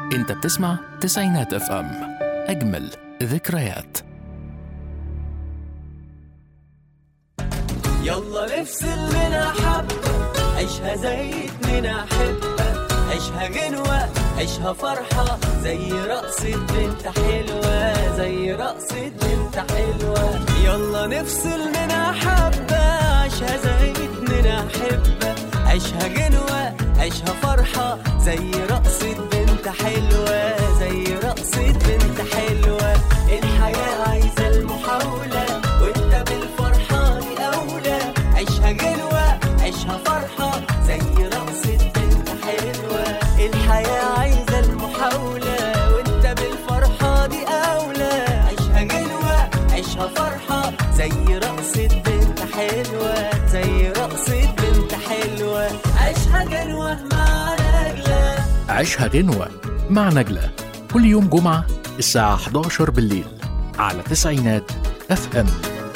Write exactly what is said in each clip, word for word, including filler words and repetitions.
انت بتسمع تسعينات اف ام، اجمل ذكريات. يلا نفصل لنا حبة، عيشها زي اتنين أحبة، عيشها جنوة، عيشها فرحة، زي رقصة بنت حلوة، زي رقصة بنت حلوة. يلا نفصل لنا حبة، عيشها زي اتنين أحبة، عيشها جنوة، عيشها فرحة، زي رقصة بنت حلوة، زي رقصة بنت حلوة. الحياة عايزة المحاولة، وانت بالفرحة دي أولى. عيشها جنوة، عيشها فرحة، زي رقصة بنت حلوة. الحياة عايزة المحاولة، وانت بالفرحة دي أولى. عيشها جنوة، عيشها فرحة، زي رقصة بنت حلوة، زي رقصة بنت حلوة. عيشها جنوة مع نجلة. عيشها غنوة مع نجلة، كل يوم جمعة الساعة إحدى عشرة بالليل على تسعينات اف ام.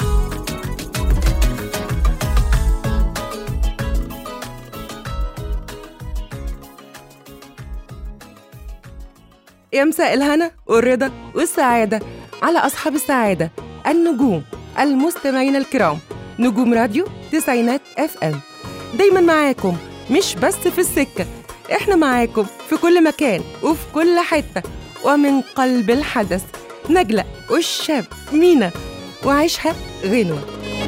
يا مساء الهنا والرضا والسعادة على أصحاب السعادة، النجوم، المستمعين الكرام، نجوم راديو تسعينات اف ام. دايما معاكم، مش بس في السكة، احنا معاكم في كل مكان وفي كل حتة ومن قلب الحدث. نجلة والشاب مينا، وعيشها غنوة.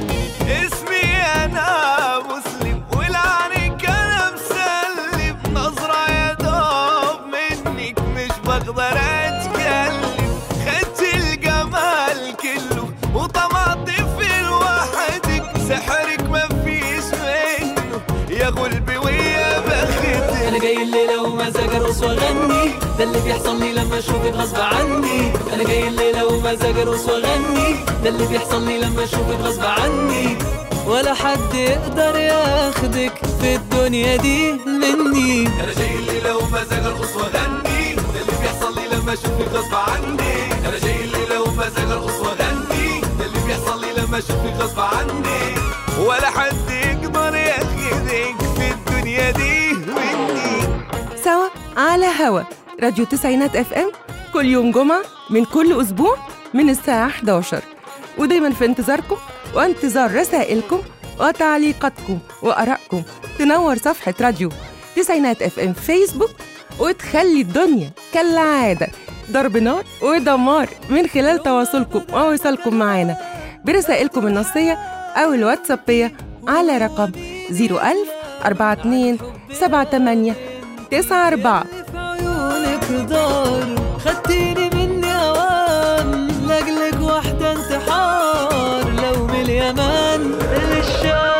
اسمي أنا مسلم والعنك أنا مسلم، نظرة يا دوب منك مش بقدر أتكلم. خدت الجمال كله وطمعت في لوحدك، سحرك ما فيش منه يا غلبي ويا بختك. أنا جاي الليلة ومزاج أرقص وأغني، ده اللي بيحصل لي لما أشوفك غصب عني. أنا جاي الليلة ومزاج أرقص وأغني، ده اللي بيحصل لي لما أشوفك غصب عني. ولا حد يقدر ياخدك في الدنيا دي مني. أنا جاي الليلة ومزاج أرقص وأغني، ده اللي بيحصل لي لما أشوفك غصب عني. أنا جاي الليلة ومزاج أرقص وأغني، ده اللي بيحصل لي لما أشوفك غصب عني. ولا حد يقدر ياخدك في الدنيا دي مني. سوا على هوا راديو تسعينات اف ام، كل يوم جمعة من كل أسبوع من الساعة إحدى عشرة، ودايما في انتظاركم وانتظار رسائلكم وتعليقاتكم وآرائكم. تنور صفحة راديو تسعينات اف ام فيسبوك، وتخلي الدنيا كالعادة ضرب نار ودمار من خلال تواصلكم ووصالكم معانا برسائلكم النصية أو الواتسابية على رقم صفر ألف أربعة اتنين سبعة تمانية تسعة أربعة. في عيونك دار خدتيني مني أوام، لأجلك واحدة انتحار، لو من اليمن للشام.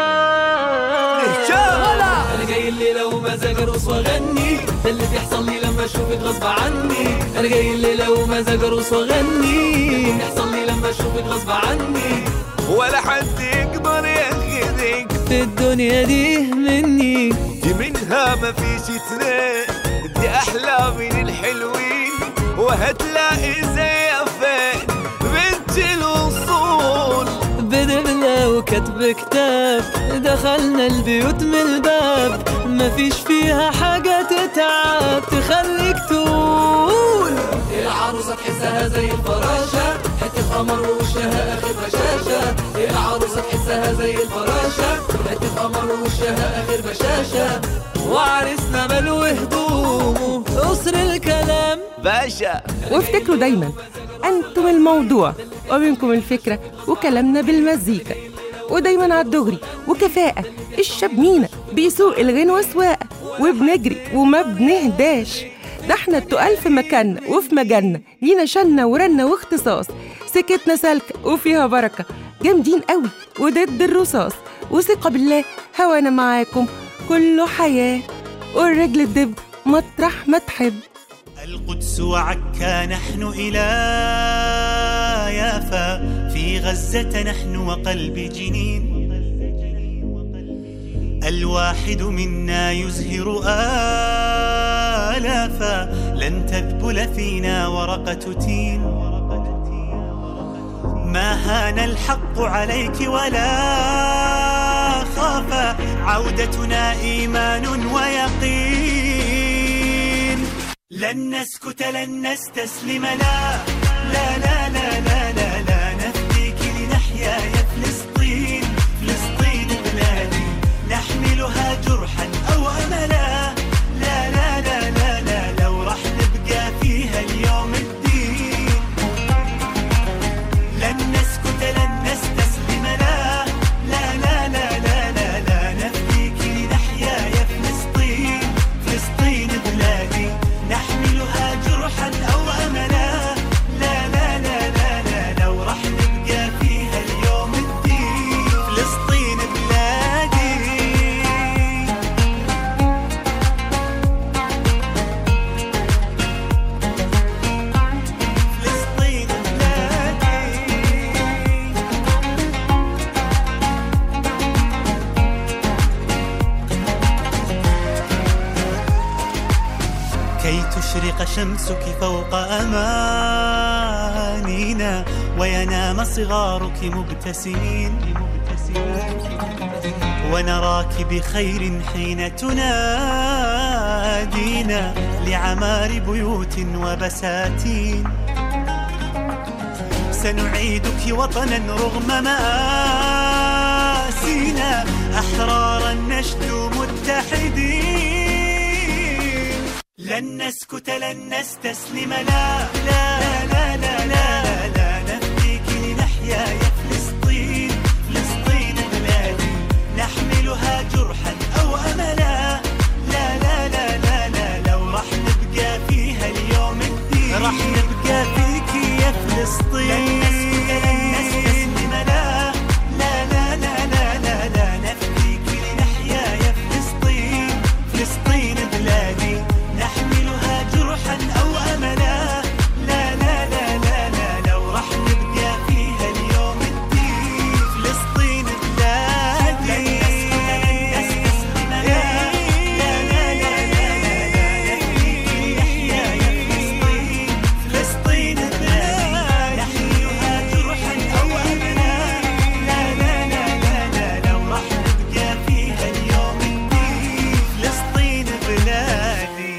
أنا جاي الليلة ومزاج أرقص وأغني، ده اللي بيحصل لي لما أشوفك غصب عني. أنا جاي الليلة ومزاج أرقص وأغني، ده اللي بيحصل لي لما أشوفك غصب عني. ولا حد يقدر ياخدك في الدنيا دي مني. دي منها ما فيش اتنين، دي أحلى من الحلوين، وهتلاقي زي فين بنت الوصول. بدبلة وكتب كتاب، دخلنا البيوت من الباب، مفيش فيها حاجة تتعب تخليك تقول. العروسة تحسها زي الفراشة، حتة قمر ووشها آخر بشاشة. العروسة تحسها زي الفراشة، حتة قمر ووشها آخر بشاشة. وعرسنا ملو هدومه قصر الكلام باشا. وافتكروا دايما أنتم الموضوع ومنكم الفكرة، وكلامنا بالمزيكا، ودايما على الدغري وكفاءة. الشاب مينا بيسوق الغنوة سواقة، وبنجري وما بنهداش. ده احنا التقال في مكاننا وفي مجالنا، لينا شنة ورنة واختصاص. سكتنا سالكة وفيها بركة، جامدين قوي وضد الرصاص. وثقة بالله هوانا معاكم كله حياة، والرجل الدب مطرح ما تحب. القدس وعكا نحن إلى يافا، في غزة نحن وقلب جنين. الواحد منا يزهر آلافا، لن تذبل فينا ورقة تين. ما هان الحق عليك ولا خافا، عودتنا إيمان ويقين. لن نسكت لن نستسلم لا لا لا لا لا لا, لا نفديك لنحيا يا فلسطين فلسطين بلادي نحملها جرحا أو أملا لا لا لا لا لا لو راح نبقى فيها اليوم الدين لن نسكت لن نستسلم لا لا لا لا لا لا, لا نفديك لنحيا يا فلسطين فلسطين بلادي نحملها جرحا أو أملا لا لا لا لا لا لو راح نبقى فيها اليوم الدين فلسطين بلادي فلسطين بلادي كي تشرق شمسك فوق أمانينا وينام صغارك مبتسمين ونراك بخير حين تنادينا لعمار بيوت وبساتين سنعيدك وطنا رغم مآسينا أحرارا نشدو متحدين لن نسكت لن نستسلم لا لا لا لا لا لا نفديك لنحيا يا فلسطين فلسطين بلادي نحملها جرحا أو أملا لا لا لا لا لا لو راح نبقى فيها اليوم الدين راح نبقى فيك يا فلسطين لن نسكت لن نستسلم لا لا لا لا لا لا, لا نفديك لنحيا يا فلسطين فلسطين بلادي نحملها جرحا أو أملا لا لا لا لا لا لو راح نبقى فيها اليوم الدين فلسطين بلادي لن نستسلم لا لا لا لا لا لا نفديك لنحيا يا فلسطين فلسطين بلادي نحملها جرحا أو أملا لا لا لا لا لا لو راح نبقى فيها اليوم الدين فلسطين بلادي.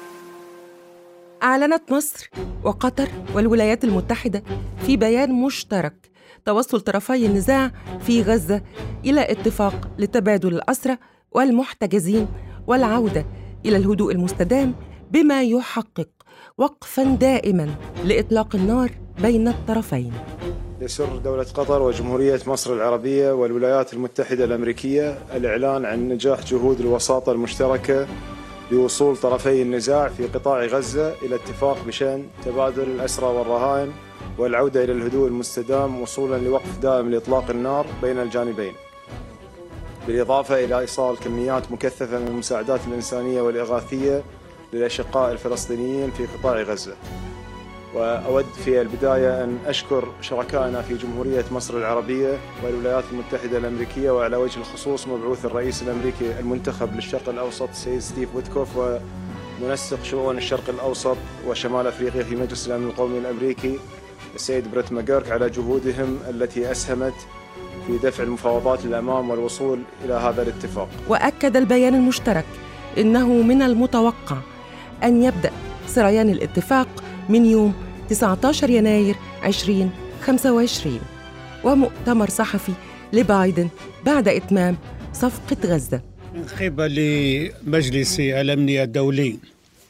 أعلنت مصر وقطر والولايات المتحدة في بيان مشترك توصل طرفي النزاع في غزة إلى اتفاق لتبادل الأسرى والمحتجزين والعودة إلى الهدوء المستدام بما يحقق وقفاً دائماً لإطلاق النار بين الطرفين. يسر دولة قطر وجمهورية مصر العربية والولايات المتحدة الأمريكية الإعلان عن نجاح جهود الوساطة المشتركة لوصول طرفي النزاع في قطاع غزة إلى اتفاق بشأن تبادل الأسرى والرهائن والعودة إلى الهدوء المستدام وصولاً لوقف دائم لإطلاق النار بين الجانبين، بالإضافة إلى إيصال كميات مكثفة من المساعدات الإنسانية والإغاثية للأشقاء الفلسطينيين في قطاع غزة. وأود في البداية أن أشكر شركائنا في جمهورية مصر العربية والولايات المتحدة الأمريكية، وعلى وجه الخصوص مبعوث الرئيس الأمريكي المنتخب للشرق الأوسط السيد ستيف ويتكوف، ومنسق شؤون الشرق الأوسط وشمال أفريقيا في مجلس الأمن القومي الأمريكي السيد بريت ماجيرك على جهودهم التي أسهمت في دفع المفاوضات للأمام والوصول إلى هذا الاتفاق. وأكد البيان المشترك إنه من المتوقع أن يبدأ سريان الاتفاق من يوم تسعة عشر يناير ألفين وخمسة وعشرين، ومؤتمر صحفي لبايدن بعد إتمام صفقة غزة. من قبل مجلس الأمن الدولي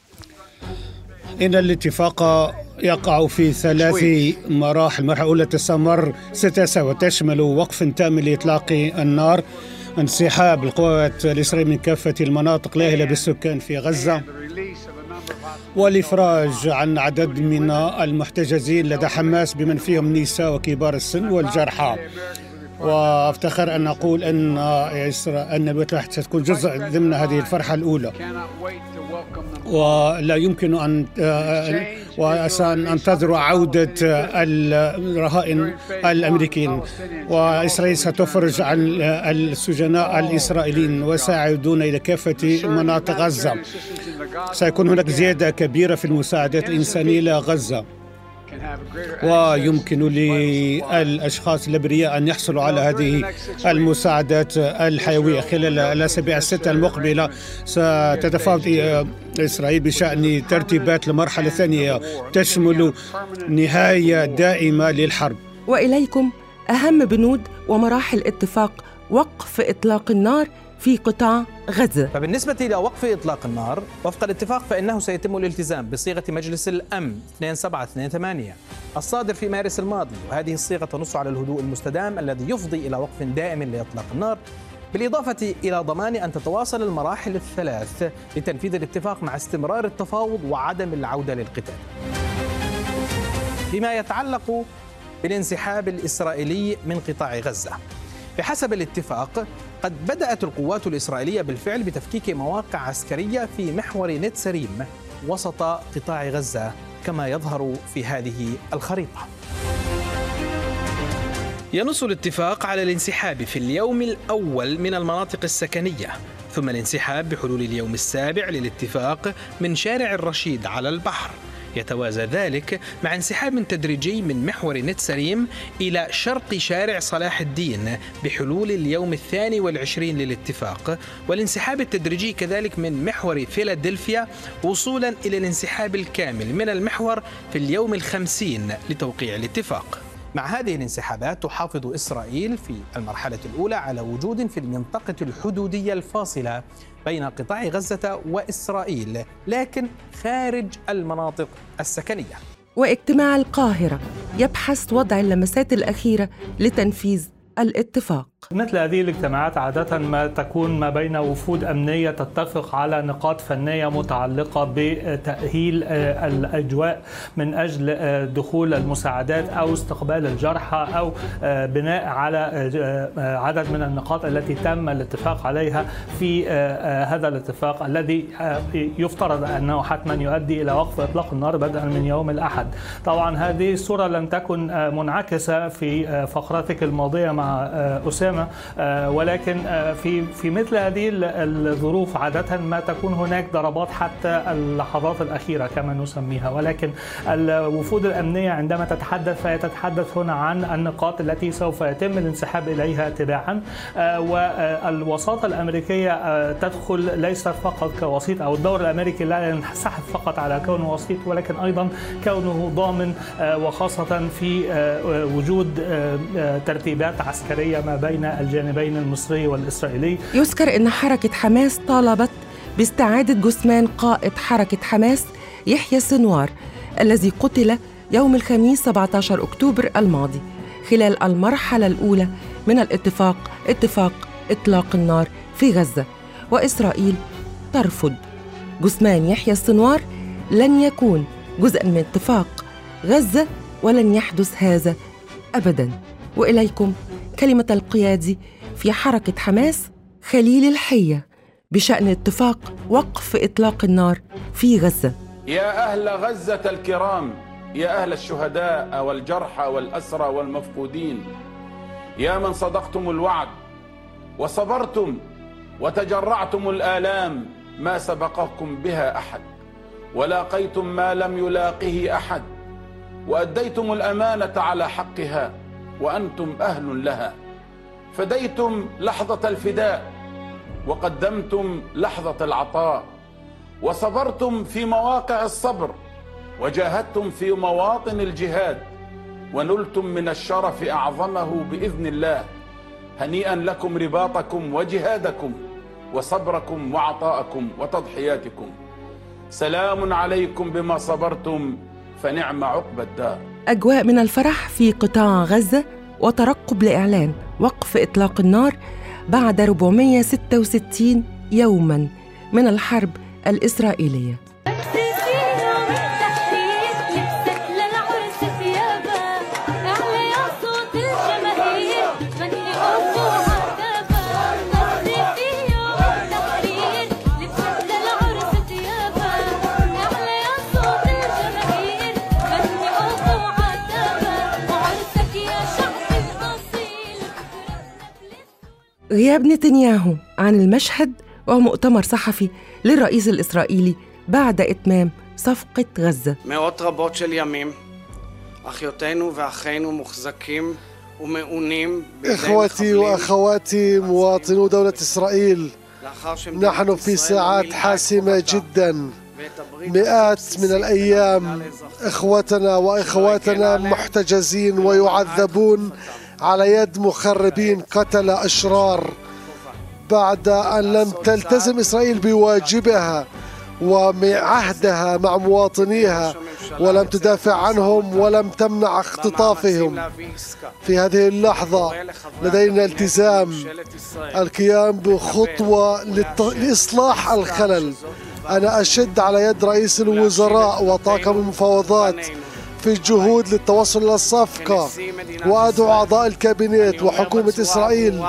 إن الاتفاق يقع في ثلاث مراحل. المرحلة الأولى تستمر ستة أسابيع وتشمل وقف تام لإطلاق النار، انسحاب القوات الإسرائيلية من كافة المناطق اللاهلة بالسكان في غزة، والإفراج عن عدد من المحتجزين لدى حماس بمن فيهم النساء وكبار السن والجرحى. وافتخر أن أقول أن إسرائيل أن الولايات المتحدة ستكون جزء ضمن هذه الفرحة الأولى، ولا يمكن أن وسننتظر عودة الرهائن الأمريكيين، وإسرائيل ستفرج عن السجناء الإسرائيليين وسيعودون إلى كافة مناطق غزة. سيكون هناك زيادة كبيرة في المساعدات الإنسانية إلى غزة. ويمكن للأشخاص الأبرياء أن يحصلوا على هذه المساعدات الحيوية. خلال الأسابيع الستة المقبلة ستتفاوض إسرائيل بشأن ترتيبات المرحلة الثانية تشمل نهاية دائمة للحرب. وإليكم أهم بنود ومراحل اتفاق وقف إطلاق النار في قطاع غزة. فبالنسبة إلى وقف إطلاق النار وفق الاتفاق فإنه سيتم الالتزام بصيغة مجلس الأمن اثنين سبعة اثنين ثمانية الصادر في مارس الماضي، وهذه الصيغة تنص على الهدوء المستدام الذي يفضي إلى وقف دائم لإطلاق النار، بالإضافة إلى ضمان أن تتواصل المراحل الثلاث لتنفيذ الاتفاق مع استمرار التفاوض وعدم العودة للقتال. فيما يتعلق بالانسحاب الإسرائيلي من قطاع غزة، بحسب الاتفاق قد بدأت القوات الإسرائيلية بالفعل بتفكيك مواقع عسكرية في محور نتسريم وسط قطاع غزة كما يظهر في هذه الخريطة. ينص الاتفاق على الانسحاب في اليوم الأول من المناطق السكنية، ثم الانسحاب بحلول اليوم السابع للاتفاق من شارع الرشيد على البحر. يتوازى ذلك مع انسحاب تدريجي من محور نتسريم إلى شرق شارع صلاح الدين بحلول اليوم الثاني والعشرين للاتفاق، والانسحاب التدريجي كذلك من محور فيلادلفيا وصولا إلى الانسحاب الكامل من المحور في اليوم الخمسين لتوقيع الاتفاق. مع هذه الانسحابات تحافظ إسرائيل في المرحلة الأولى على وجود في المنطقة الحدودية الفاصلة بين قطاع غزة وإسرائيل، لكن خارج المناطق السكنية. واجتماع القاهرة يبحث وضع اللمسات الأخيرة لتنفيذ الاتفاق. مثل هذه الاجتماعات عادة ما تكون ما بين وفود أمنية تتفق على نقاط فنية متعلقة بتأهيل الأجواء من أجل دخول المساعدات أو استقبال الجرحى أو بناء على عدد من النقاط التي تم الاتفاق عليها في هذا الاتفاق الذي يفترض أنه حتما يؤدي إلى وقف إطلاق النار بدءا من يوم الأحد. طبعا هذه الصورة لم تكن منعكسة في فقراتك الماضية مع أسامة، ولكن في في مثل هذه الظروف عادة ما تكون هناك ضربات حتى اللحظات الأخيرة كما نسميها، ولكن الوفود الأمنية عندما تتحدث فهي تتحدث هنا عن النقاط التي سوف يتم الانسحاب إليها تباعا، والوساطة الأمريكية تدخل ليس فقط كوسيط، أو الدور الأمريكي لا ينسحب فقط على كونه وسيط ولكن أيضا كونه ضامن، وخاصة في وجود ترتيبات عسكرية ما بين الجانبين المصري والإسرائيلي. يذكر أن حركة حماس طالبت باستعادة جثمان قائد حركة حماس يحيى السنوار الذي قتل يوم الخميس سبعة عشر أكتوبر الماضي خلال المرحلة الأولى من الاتفاق اتفاق إطلاق النار في غزة، وإسرائيل ترفض. جثمان يحيى السنوار لن يكون جزءاً من اتفاق غزة ولن يحدث هذا أبداً. وإليكم كلمة القيادي في حركة حماس خليل الحية بشأن اتفاق وقف إطلاق النار في غزة. يا أهل غزة الكرام، يا أهل الشهداء والجرحى والأسرى والمفقودين، يا من صدقتم الوعد وصبرتم وتجرعتم الآلام ما سبقكم بها أحد، ولاقيتم ما لم يلاقه أحد، وأديتم الأمانة على حقها وأنتم أهل لها، فديتم لحظة الفداء وقدمتم لحظة العطاء، وصبرتم في مواقع الصبر وجاهدتم في مواطن الجهاد، ونلتم من الشرف أعظمه بإذن الله. هنيئا لكم رباطكم وجهادكم وصبركم وعطاءكم وتضحياتكم. سلام عليكم بما صبرتم فنعم عقبى الدار. أجواء من الفرح في قطاع غزة وترقب لإعلان وقف إطلاق النار بعد أربعمائة وستة وستين يوماً من الحرب الإسرائيلية. غياب نتنياهو عن المشهد ومؤتمر صحفي للرئيس الإسرائيلي بعد إتمام صفقة غزة. מאות רבות של ימים إخوتي وأخواتي مواطنو دولة إسرائيل، نحن في ساعات حاسمة جدا. مئات من الأيام إخوتنا وإخواتنا محتجزين ويعذبون على يد مخربين قتلة أشرار بعد أن لم تلتزم إسرائيل بواجبها وعهدها مع مواطنيها، ولم تدافع عنهم ولم تمنع اختطافهم. في هذه اللحظة لدينا التزام القيام بخطوة لإصلاح الخلل. أنا أشد على يد رئيس الوزراء وطاقم المفاوضات في الجهود للتوصل إلى الصفقة، وأدعو أعضاء الكابينت وحكومة إسرائيل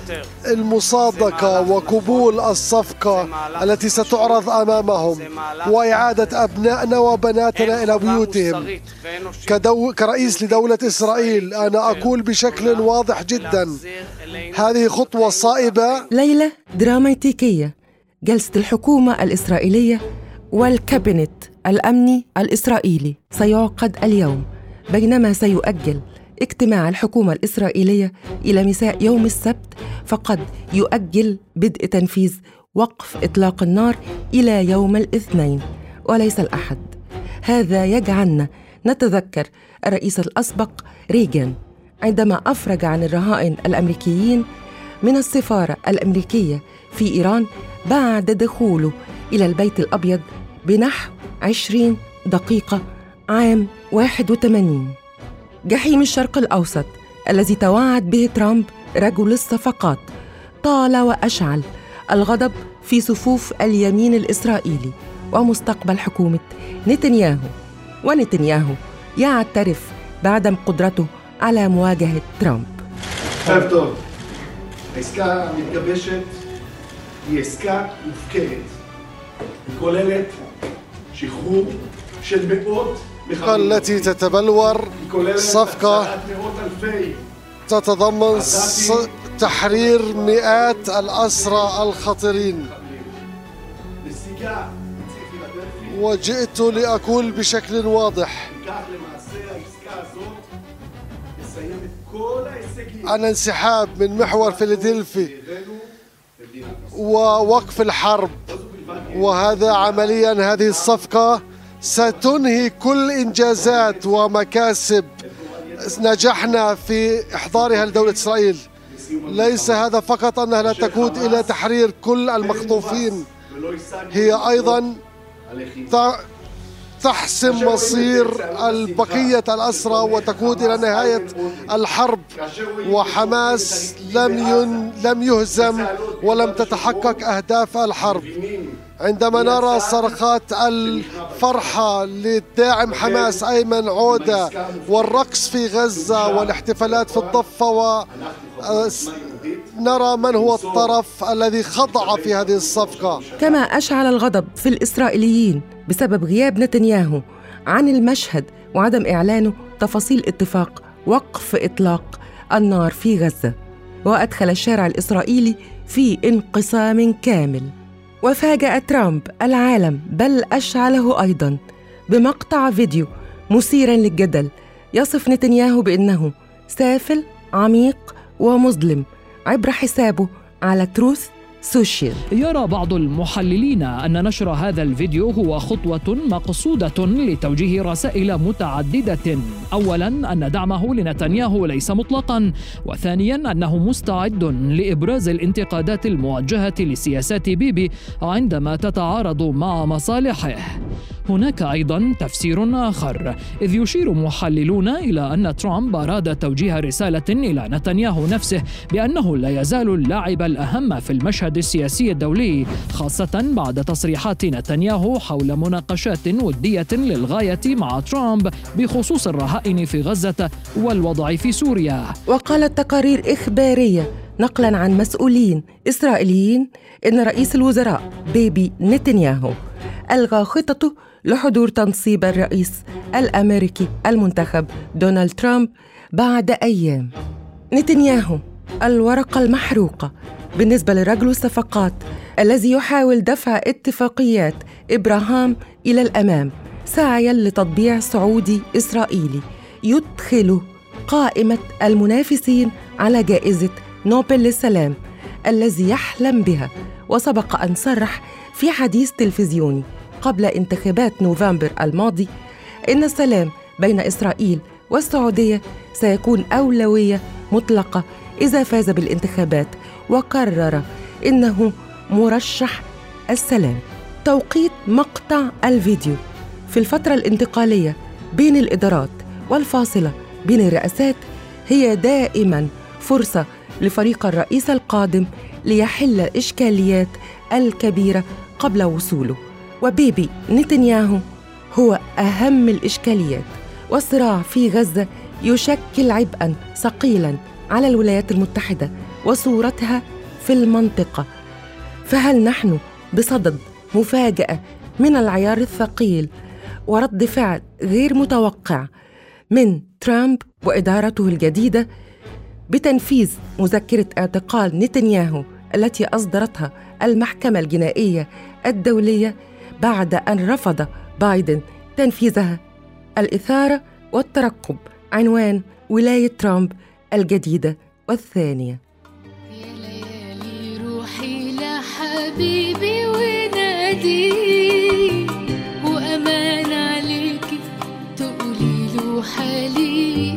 المصادقة وقبول الصفقة التي ستعرض أمامهم، وإعادة أبنائنا وبناتنا إلى بيوتهم. كدو... كرئيس لدولة إسرائيل أنا أقول بشكل واضح جدا، هذه خطوة صائبة. ليلة دراماتيكية، جلسة الحكومة الإسرائيلية والكابينت الأمني الإسرائيلي سيعقد اليوم، بينما سيؤجل اجتماع الحكومة الإسرائيلية إلى مساء يوم السبت، فقد يؤجل بدء تنفيذ وقف إطلاق النار إلى يوم الاثنين وليس الأحد. هذا يجعلنا نتذكر الرئيس الأسبق ريغان عندما أفرج عن الرهائن الأمريكيين من السفارة الأمريكية في إيران بعد دخوله إلى البيت الأبيض بنحو عشرين دقيقة عام واحد وثمانين. جحيم الشرق الأوسط الذي توعد به ترامب رجل الصفقات طال وأشعل الغضب في صفوف اليمين الإسرائيلي ومستقبل حكومة نتنياهو، ونتنياهو يعترف بعدم قدرته على مواجهة ترامب. העסקה המתגבשת היא עסקה מופקרת. היא כוללת שחרור של מאות מחבלים. التي تتبلور صفقة تتضمن تحرير مئات الأسرى الخطيرين. وجئت لأقول بشكل واضح أن انسحاب من محور فيلادلفي ووقف الحرب، وهذا عمليا هذه الصفقة ستنهي كل إنجازات ومكاسب نجحنا في إحضارها لدولة إسرائيل. ليس هذا فقط أنها لا تقود إلى تحرير كل المخطوفين، هي أيضا تحسم مصير البقية الأسرى وتقود إلى نهاية الحرب. وحماس لم ين لم يهزم ولم تتحقق أهداف الحرب. عندما نرى صرخات الفرحة لداعم حماس أيمن عودة والرقص في غزة والاحتفالات في الضفة، ونرى من هو الطرف الذي خضع في هذه الصفقة. كما أشعل الغضب في الإسرائيليين بسبب غياب نتنياهو عن المشهد وعدم إعلانه تفاصيل اتفاق وقف إطلاق النار في غزة، وأدخل الشارع الإسرائيلي في انقسام كامل. وفاجأ ترامب العالم، بل أشعله أيضاً بمقطع فيديو مثيراً للجدل يصف نتنياهو بأنه سافل عميق ومظلم عبر حسابه على تروث سوشيال. يرى بعض المحللين أن نشر هذا الفيديو هو خطوة مقصودة لتوجيه رسائل متعددة. أولاً أن دعمه لنتنياهو ليس مطلقاً، وثانياً أنه مستعد لإبراز الانتقادات الموجهة لسياسات بيبي عندما تتعارض مع مصالحه. هناك أيضاً تفسير آخر، إذ يشير محللون إلى أن ترامب أراد توجيه رسالة إلى نتنياهو نفسه بأنه لا يزال اللاعب الأهم في المشهد السياسي الدولي، خاصة بعد تصريحات نتنياهو حول مناقشات ودية للغاية مع ترامب بخصوص الرهائن في غزة والوضع في سوريا. وقالت تقارير إخبارية نقلاً عن مسؤولين إسرائيليين إن رئيس الوزراء بيبي نتنياهو ألغى خطته لحضور تنصيب الرئيس الأمريكي المنتخب دونالد ترامب بعد أيام. نتنياهو الورقة المحروقة بالنسبة لرجل الصفقات الذي يحاول دفع اتفاقيات إبراهام إلى الأمام سعياً لتطبيع سعودي إسرائيلي يدخله قائمة المنافسين على جائزة نوبل للسلام الذي يحلم بها. وسبق أن صرح في حديث تلفزيوني قبل انتخابات نوفمبر الماضي إن السلام بين إسرائيل والسعودية سيكون أولوية مطلقة إذا فاز بالانتخابات، وقرر إنه مرشح السلام. توقيت مقطع الفيديو في الفترة الانتقالية بين الإدارات والفاصلة بين الرئاسات هي دائماً فرصة لفريق الرئيس القادم ليحل الإشكاليات الكبيرة قبل وصوله. وبيبي نتنياهو هو أهم الإشكاليات، والصراع في غزة يشكل عبئاً ثقيلاً على الولايات المتحدة وصورتها في المنطقة. فهل نحن بصدد مفاجأة من العيار الثقيل ورد فعل غير متوقع من ترامب وإدارته الجديدة بتنفيذ مذكرة اعتقال نتنياهو التي أصدرتها المحكمة الجنائية الدولية بعد أن رفض بايدن تنفيذها؟ الإثارة والترقب عنوان ولاية ترامب الجديدة والثانية. يا ليالي روحي لحبيبي ونادي وأمان عليكي تقولي له حالي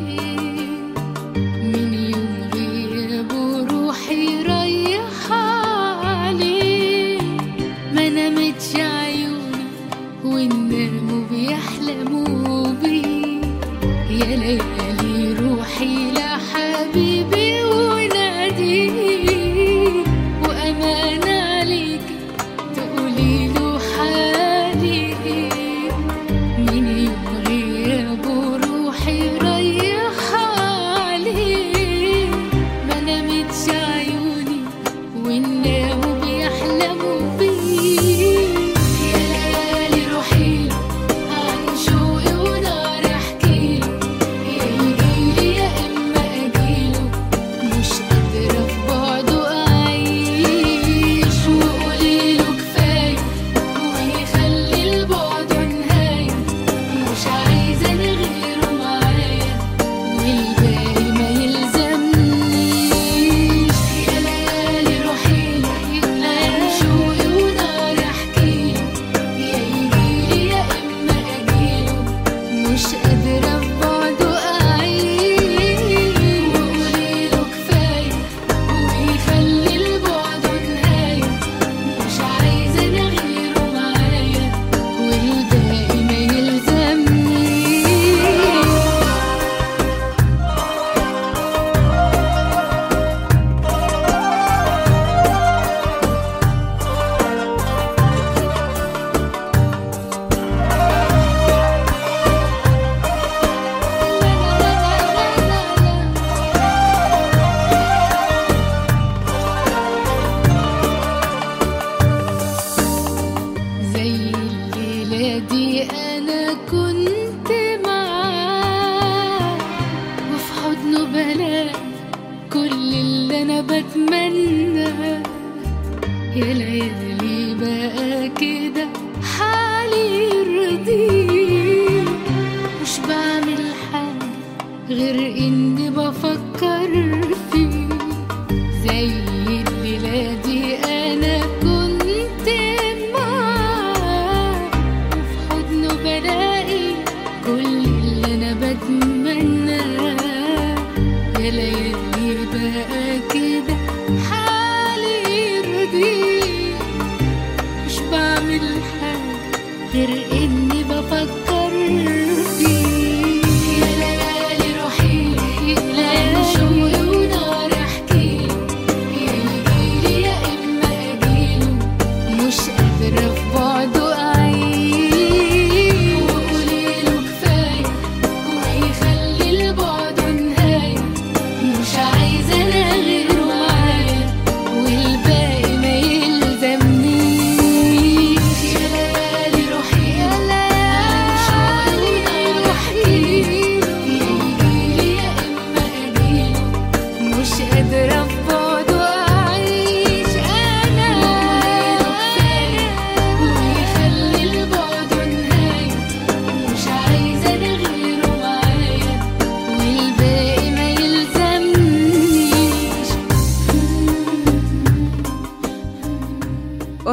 من يوم غيابه روحي رايحة عليه ما نامتش عيوني والناموا بيحلموا بيه. يا ليالي روحي لحبيبي ونادي وأمان عليكي تقولي له حالي من يوم غيابه روحي رايحة عليه ما نامتش عيوني والناموا بيحلموا بيه. يا ليالي روحي عن شوقي ونار احكيله يا يجيلي يا اما اجيله مش قادرة في بعده اعيش وقوليله كفاية ويخلي البعد نهاية مش عايزة انا غيره معايا والباقي ما يلزمنيش. يا ليالي روحي عن شوقي ونار احكيله يا يجيلي يا اما اجيله مش قادرة في بعده اعيش وقوليله كفاية ويخلي البعد نهاية مش عايزة انا غيره معايا والباقي ما يلزمنيش. زي الليلة دي أنا كنت معاه وفي حضنه بلاقي كل اللي أنا بتمناه. يا ليالي بقى كده حالي يرضيه مش بعمل حاجة غير إني بفكر فيه. زي الليلة دي أنا كنت معاه وفي حضنه بلاقي كل اللي أنا بتمناه. يا ليالي بقى كده حالي يرضيه مش بعمل حاجة غير إني بفكر فيه. يا ليالي روحي عن شوقي ونار احكيله يا يجيلي يا اما اجيله مش قادرة في بعده اعيش وقوليله كفاية ويخلي البعد نهاية مش عايزة انا غيره معايا والباقي ما يلزمنيش. يا ليالي روحي عن شوقي ونار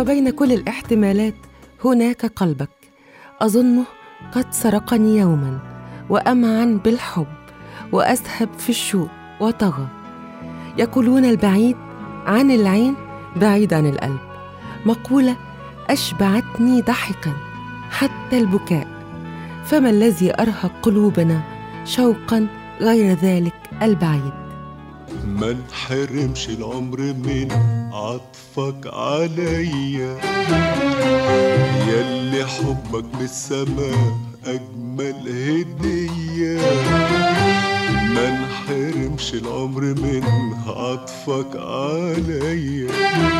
وبين كل الاحتمالات هناك قلبك، أظنه قد سرقني يوما وأمعن بالحب وأسهب في الشوق وطغى. يقولون البعيد عن العين بعيد عن القلب، مقولة أشبعتني ضحكا حتى البكاء. فما الذي أرهق قلوبنا شوقا غير ذلك البعيد؟ ما نحرمش العمر من عطفك عليا، ياللي حبك من السماء أجمل هدية. ما نحرمش العمر من عطفك عليا،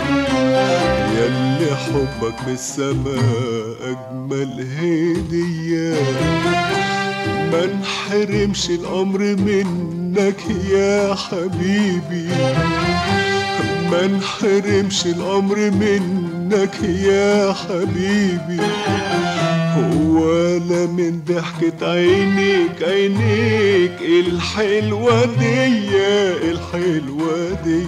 ياللي حبك من السماء أجمل هدية. ما نحرمش الأمر منك يا حبيبي، ما نحرمش الأمر منك يا حبيبي، ولا من ضحكة عينيك عينيك الحلوة دي الحلوة دي.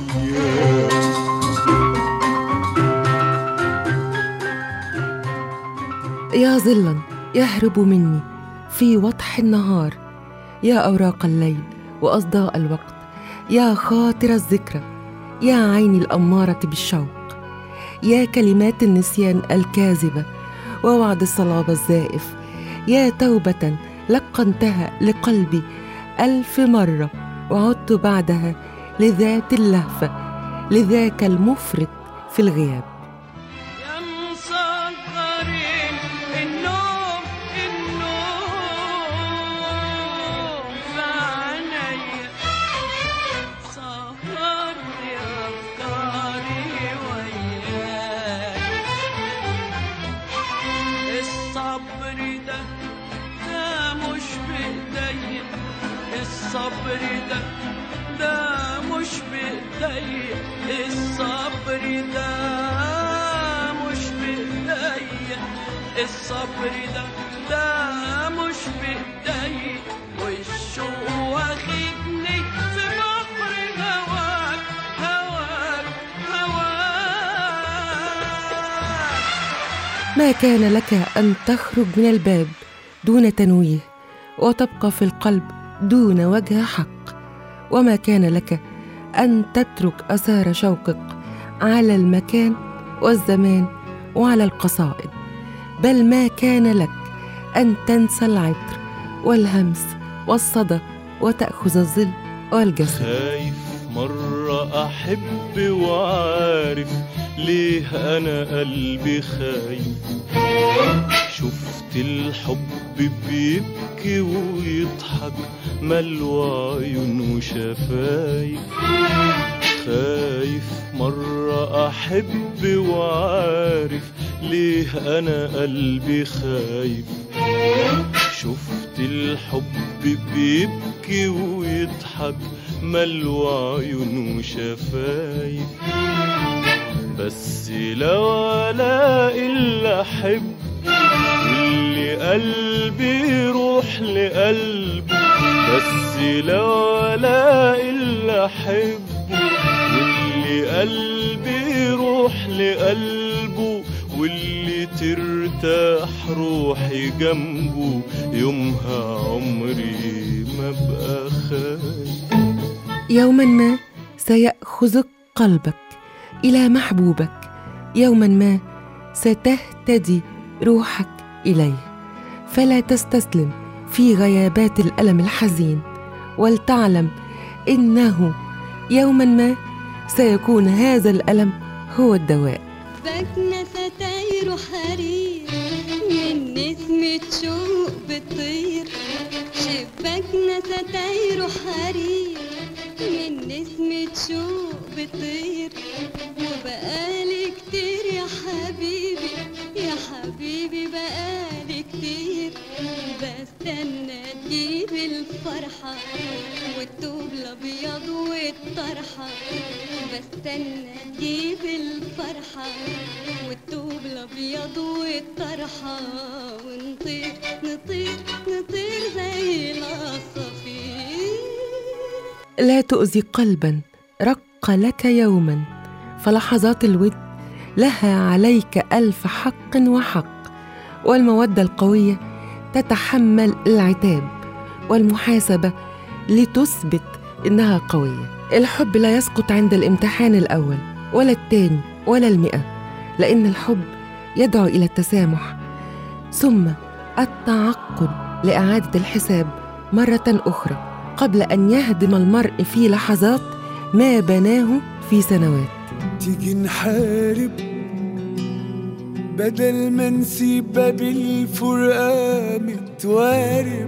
يا ظلا يهرب مني في وضح النهار، يا أوراق الليل وأصداء الوقت، يا خاطر الذكرى، يا عيني الأمارة بالشوق، يا كلمات النسيان الكاذبة ووعد الصلابة الزائف، يا توبة لقنتها لقلبي ألف مرة وعدت بعدها لذات اللهفة، لذاك المفرط في الغياب. الصبر ده ده مش بإيدي، الصبر ده مش بإيدي، الصبر ده ده مش بإيدي، والشوق واخدني في بحر هواك هواك هواك. ما كان لك أن تخرج من الباب دون تنويه وتبقى في القلب دون وجه حق، وما كان لك أن تترك أثار شوقك على المكان والزمان وعلى القصائد، بل ما كان لك أن تنسى العطر والهمس والصدى وتأخذ الظل والجسد. خايف مرة أحب وعارف ليه أنا قلبي خايف، شفت الحب بيبكي ويضحك ملوى عيون وشفايف. خايف مرة أحب وعارف ليه أنا قلبي خايف، شفت الحب بيبكي ويضحك ملوى عيون وشفايف. بس لو ألاقي اللي أحب واللي قلبي يروح لقلبه، بس لو ألاقي اللي أحب واللي قلبي يروح لقلبه، واللي ترتاح روحي جنبه، يومها عمري ما بقى خايف. يوما ما سيأخذك قلبك إلى محبوبك، يوما ما ستهتدي روحك إليه، فلا تستسلم في غيابات الألم الحزين، ولتعلم إنه يوما ما سيكون هذا الألم هو الدواء. شباكنا ستاير حرير من نسمة شوق بتطير، شباكنا ستاير حرير من نسمة شوق بتطير، وبقالي كتير يا حبيبي يا حبيبي بقالي كتير بستنى تجيب الفرحة والثوب الأبيض والطرحة، بستنى تجيب الفرحة والثوب الأبيض والطرحة، ونطير نطير نطير زي العصافير. لا تؤذي قلبا رق لك يوما، فلحظات الود لها عليك ألف حق وحق، والمودة القوية تتحمل العتاب والمحاسبة لتثبت إنها قوية. الحب لا يسقط عند الامتحان الأول ولا الثاني ولا المئة، لأن الحب يدعو إلى التسامح ثم التعقد لإعادة الحساب مرة أخرى قبل أن يهدم المرء في لحظات ما بناه في سنوات. تيجي نحارب بدل ما نسيب باب الفرقة متوارب،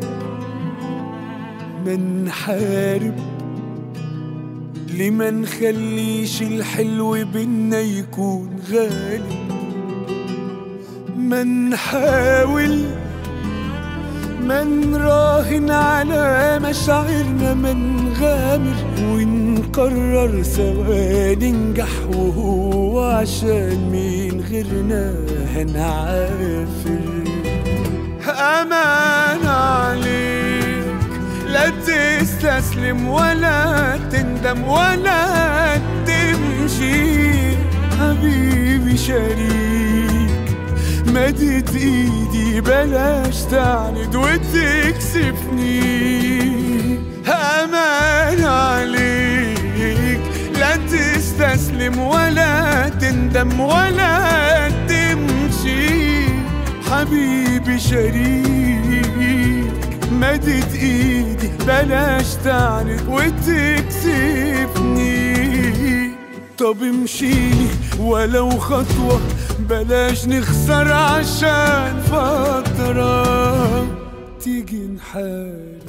ما نحارب ليه ما نخليش الحلو بينا يكون غالب، ما نحاول ما نراهن على مشاعرنا، ما نغامر ونقرر سوا ننجح، وهو عشان مين غيرنا هنعافر. أمان عليك لا تستسلم ولا تندم ولا تمشي، حبيبي شريك مدت ايدي بلاش تعند وتكسفني. أمان عليك لا تستسلم ولا تندم ولا تمشي، حبيبي شريك مدت ايدي بلاش تعند وتكسفني. طب امشيلي ولو خطوة بلاش نخسر عشان فترة، تيجي نحارب.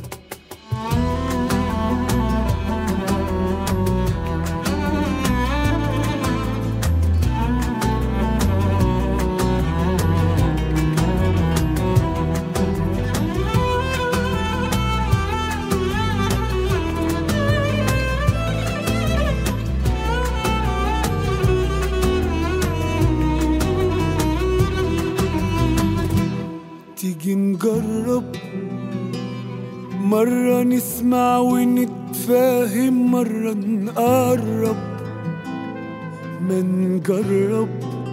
تيجي نجرب مرة نسمع ونتفاهم، مرة نقرب ما نجرب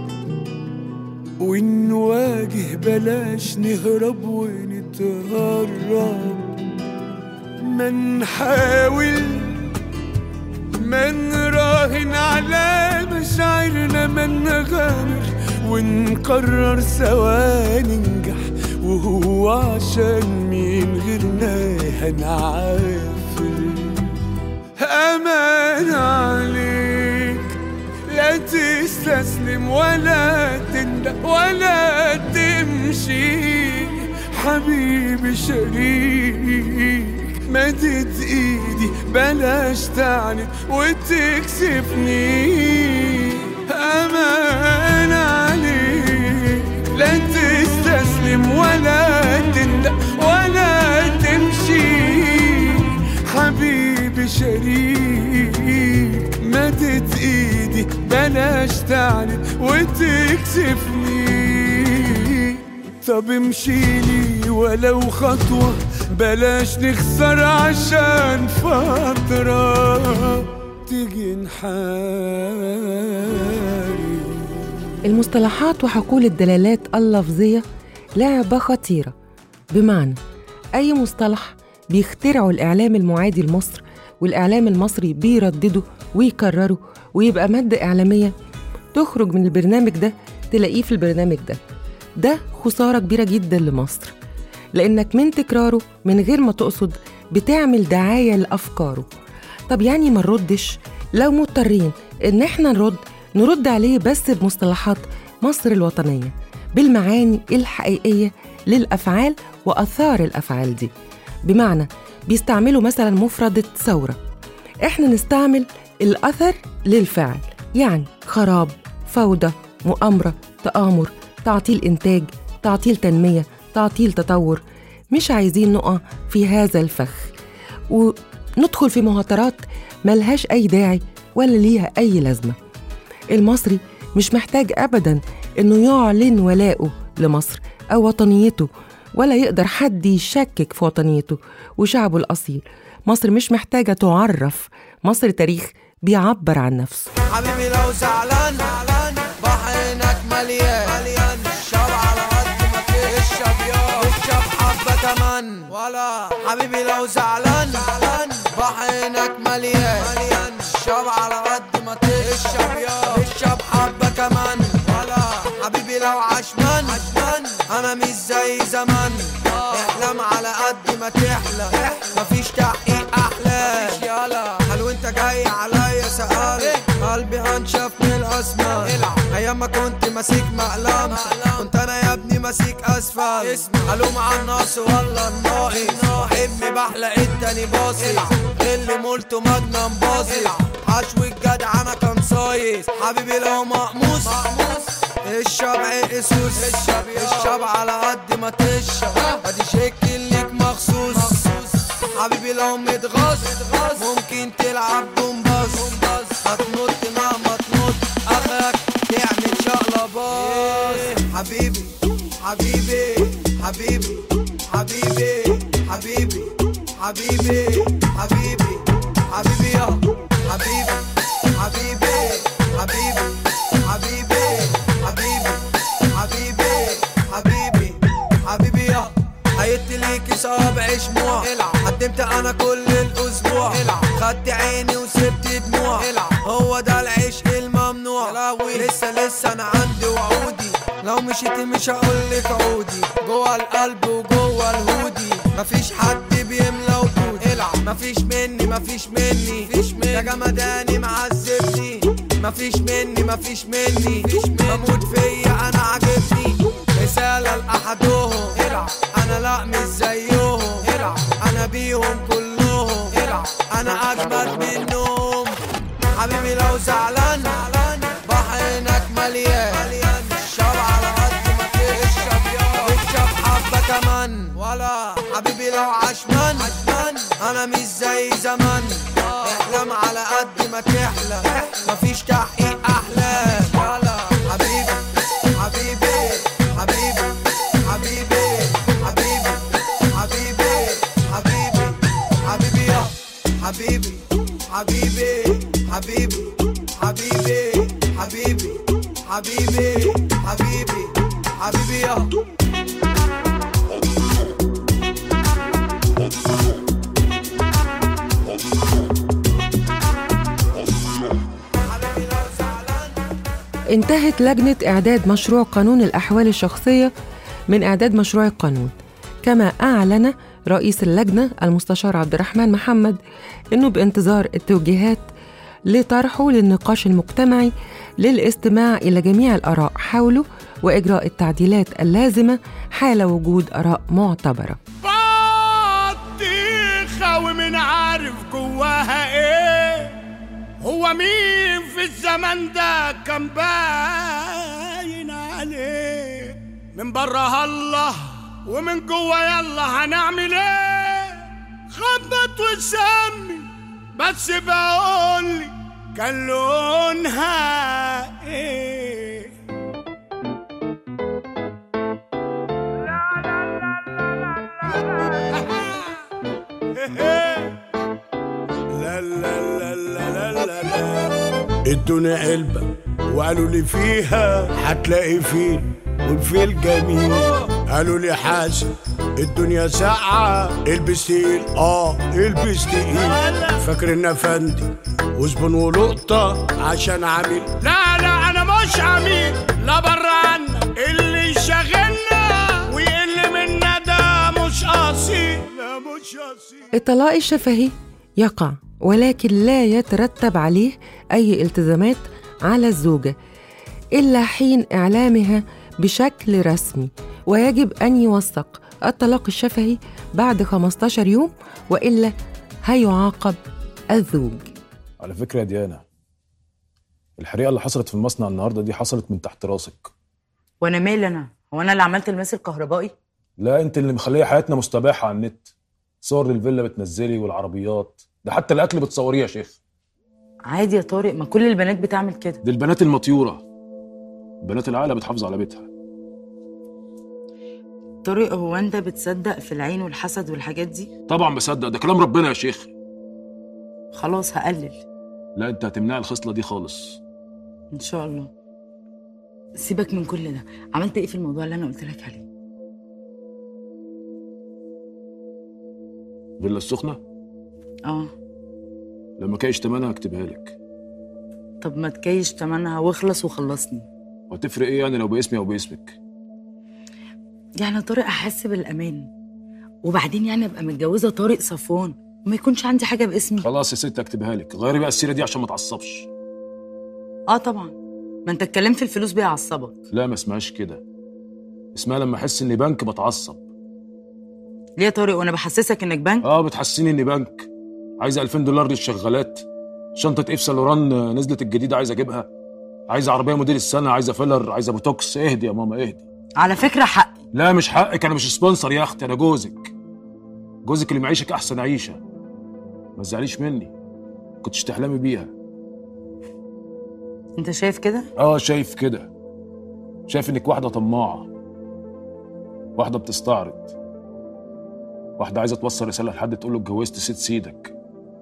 ونواجه بلاش نهرب ونتهرب، ما نحاول ما نراهن على مشاعرنا، ما نغامر ونقرر سوا ننجح، وهو عشان مين غيرنا هنعافر. أمان عليك لا تستسلم ولا تندم ولا تمشي، حبيبي شريك مدت ايدي بلاش تعند وتكسفني. أمان عليك لا تستسلم ولا تندم ولا تمشي، حبيبي شريك مدت ايدي بلاش تعند وتكسفني. طب امشيلي ولو خطوة بلاش نخسر عشان فترة، تيجي نحارب. المصطلحات وحقول الدلالات اللفظية لعبة خطيرة، بمعنى أي مصطلح بيخترعه الإعلام المعادي لمصر والإعلام المصري بيردده ويكرره ويبقى مادة إعلامية تخرج من البرنامج ده تلاقيه في البرنامج ده. ده خسارة كبيرة جدا لمصر، لأنك من تكراره من غير ما تقصد بتعمل دعاية لأفكاره. طب يعني ما نردش؟ لو مضطرين إن احنا نرد نرد عليه بس بمصطلحات مصر الوطنية، بالمعاني الحقيقية للأفعال وأثار الأفعال دي. بمعنى بيستعملوا مثلا مفردة ثورة، احنا نستعمل الأثر للفعل، يعني خراب، فوضى، مؤامرة، تآمر، تعطيل إنتاج، تعطيل تنمية، تعطيل تطور. مش عايزين نقع في هذا الفخ وندخل في مهاترات ملهاش أي داعي ولا ليها أي لازمة. المصري مش محتاج أبداً إنه يعلن ولاءه لمصر أو وطنيته، ولا يقدر حد يشكك في وطنيته وشعبه الأصيل. مصر مش محتاجة تعرف، مصر تاريخ بيعبر عن نفسه. حبيبي لو زعلان بحب كمان ولا حبيبي لو زعلان بعينك مليان اشرب على قد ما تشرب يا اشرب حبة كمان ولا حبيبي لو عشمان انا مش زي زمان احلم على قد ما تحلم مفيش تحقيق احلام يلا هل وانت جاي عليا سأل قلبي هنشف من الاسماء ايام ما كنت ماسك مقلم كنت انا يا ابني ماسك اسفل قالوا مع الناس والله الناقص حبني بحلق التاني باصي اللي مولته مجنن باصي حشو الجدع انا كان صايص حبيبي لو مقموس الشاب عقسوس الشاب على قد ما تشرب ادي شكل ليك مخصوص حبيبي لو متغاظ ممكن تلعب جمباز هتنط مهما تنط اخرك تعمل شقلباز حبيبي حبيبي حبيبي حبيبي حبيبي حبيبي حبيبي حبيبي يا حبيبي حبيبي حبيبي حبيبي حبيبي حبيبي حبيبي حبيبي يا هيت ليكي صابع شموع قدمت انا كل الاسبوع خدت عيني وسبت دموع هو ده العشق الممنوع لسه لسه انا عندي وعودي لو مشيت مش هقولك عودي جوه القلب وجوه الهودي مفيش حد بيملى وجودي مفيش مني مفيش مني يا جمداني معذبني مفيش مني مفيش مني بموت فيا انا عاجبني رسالة لأحدهم انا لا مش زيهم انا بيهم كلهم انا اجمد منهم حبيبي لو زعلان بعينك مليان اشرب على قد ما تشرب يا اشرب حبة كمان ولا حبيبي لو عشمان انا مش زي زمان احلم على قد ما تحلم مفيش تحقيق احلام ولا حبيبي حبيبي حبيبي حبيبي حبيبي حبيبي حبيبي حبيبي يا حبيبي حبيبي حبيبي حبيبي حبيبي حبيبي حبيبي حبيبي يا انتهت لجنة إعداد مشروع قانون الأحوال الشخصية من إعداد مشروع القانون، كما أعلن رئيس اللجنة المستشار عبد الرحمن محمد إنه بانتظار التوجيهات لطرحه للنقاش المجتمعي للاستماع إلى جميع الآراء حوله وإجراء التعديلات اللازمة حال وجود آراء معتبرة. بطيخة ومن عارف جواها إيه، هو مين في الزمن ده كان باين عليه، من برا الله ومن جوا يلا هنعمل ايه، خبط وسمي بس بقولي كان لونها ايه. لا لا لا لا لا لا ادوني علبة وقالوا لي فيها هتلاقي فيل والفيل جميل، قالوا لي حاسب الدنيا ساقعة البس تقيل، اه البس تقيل، فاكر ان افندي وزبون ولقطة عشان عميل، لا لا انا مش عميل، لا برا عنك اللي شاغلنا ويقل منا ده مش اصيل، لا مش اصيل. الطلاق الشفهي يقع ولكن لا يترتب عليه أي التزامات على الزوجة إلا حين إعلامها بشكل رسمي، ويجب أن يوثق الطلاق الشفهي بعد خمسة عشر يوم وإلا هيعاقب الزوج. على فكرة يا ديانا، الحريقة اللي حصلت في المصنع النهاردة دي حصلت من تحت راسك. وأنا مالي أنا؟ هو أنا اللي عملت الماس الكهربائي؟ لا، أنت اللي مخلية حياتنا مستباحة على النت، صور للفيلا بتنزلي والعربيات، ده حتى الأكل بتصوريه يا شيخ. عادي يا طارق، ما كل البنات بتعمل كده. دي البنات المطيورة، بنات العائلة بتحافظ على بيتها. طارق، هو أنت بتصدق في العين والحسد والحاجات دي؟ طبعا بصدق، ده كلام ربنا يا شيخ. خلاص هقلل. لا، أنت هتمنع الخصلة دي خالص إن شاء الله. سيبك من كل ده، عملت إيه في الموضوع اللي أنا قلت لك عليه؟ فيلا السخنة؟ اه. لما كايش تمنها اكتبها لك. طب ما تكيش تمنها واخلص وخلصني. وهتفرق ايه يعني لو باسمي او باسمك؟ يعني طارق احس بالامان، وبعدين يعني ابقى متجوزه طارق صفوان وما يكونش عندي حاجه باسمي. خلاص يا ست اكتبها لك، غيري بقى السيره دي عشان ما تعصبش. اه طبعا، ما انت اتكلمت في الفلوس بيعصبك. لا ما اسمهاش كده، اسمها لما احس اني بنك بتعصب. ليه يا طارق وانا بحسسك انك بنك؟ اه بتحسسني اني بنك. عايزه ألفين دولار للشغالات، شنطه اف سالوران نزلت الجديده عايز اجيبها، عايزه عربيه موديل السنه، عايزه فيلر، عايزه بوتوكس. اهدي يا ماما اهدي. على فكره حقي. لا مش حقك، انا مش سبونسر يا اختي، انا جوزك. جوزك اللي معيشك احسن عيشه. ما تزعليش مني، كنتش تحلمي بيها. انت شايف كده؟ اه شايف كده، شايف انك واحده طماعه، واحده بتستعرض، واحده عايزه توصل رساله لحد تقول له اتجوزت ست سيدك.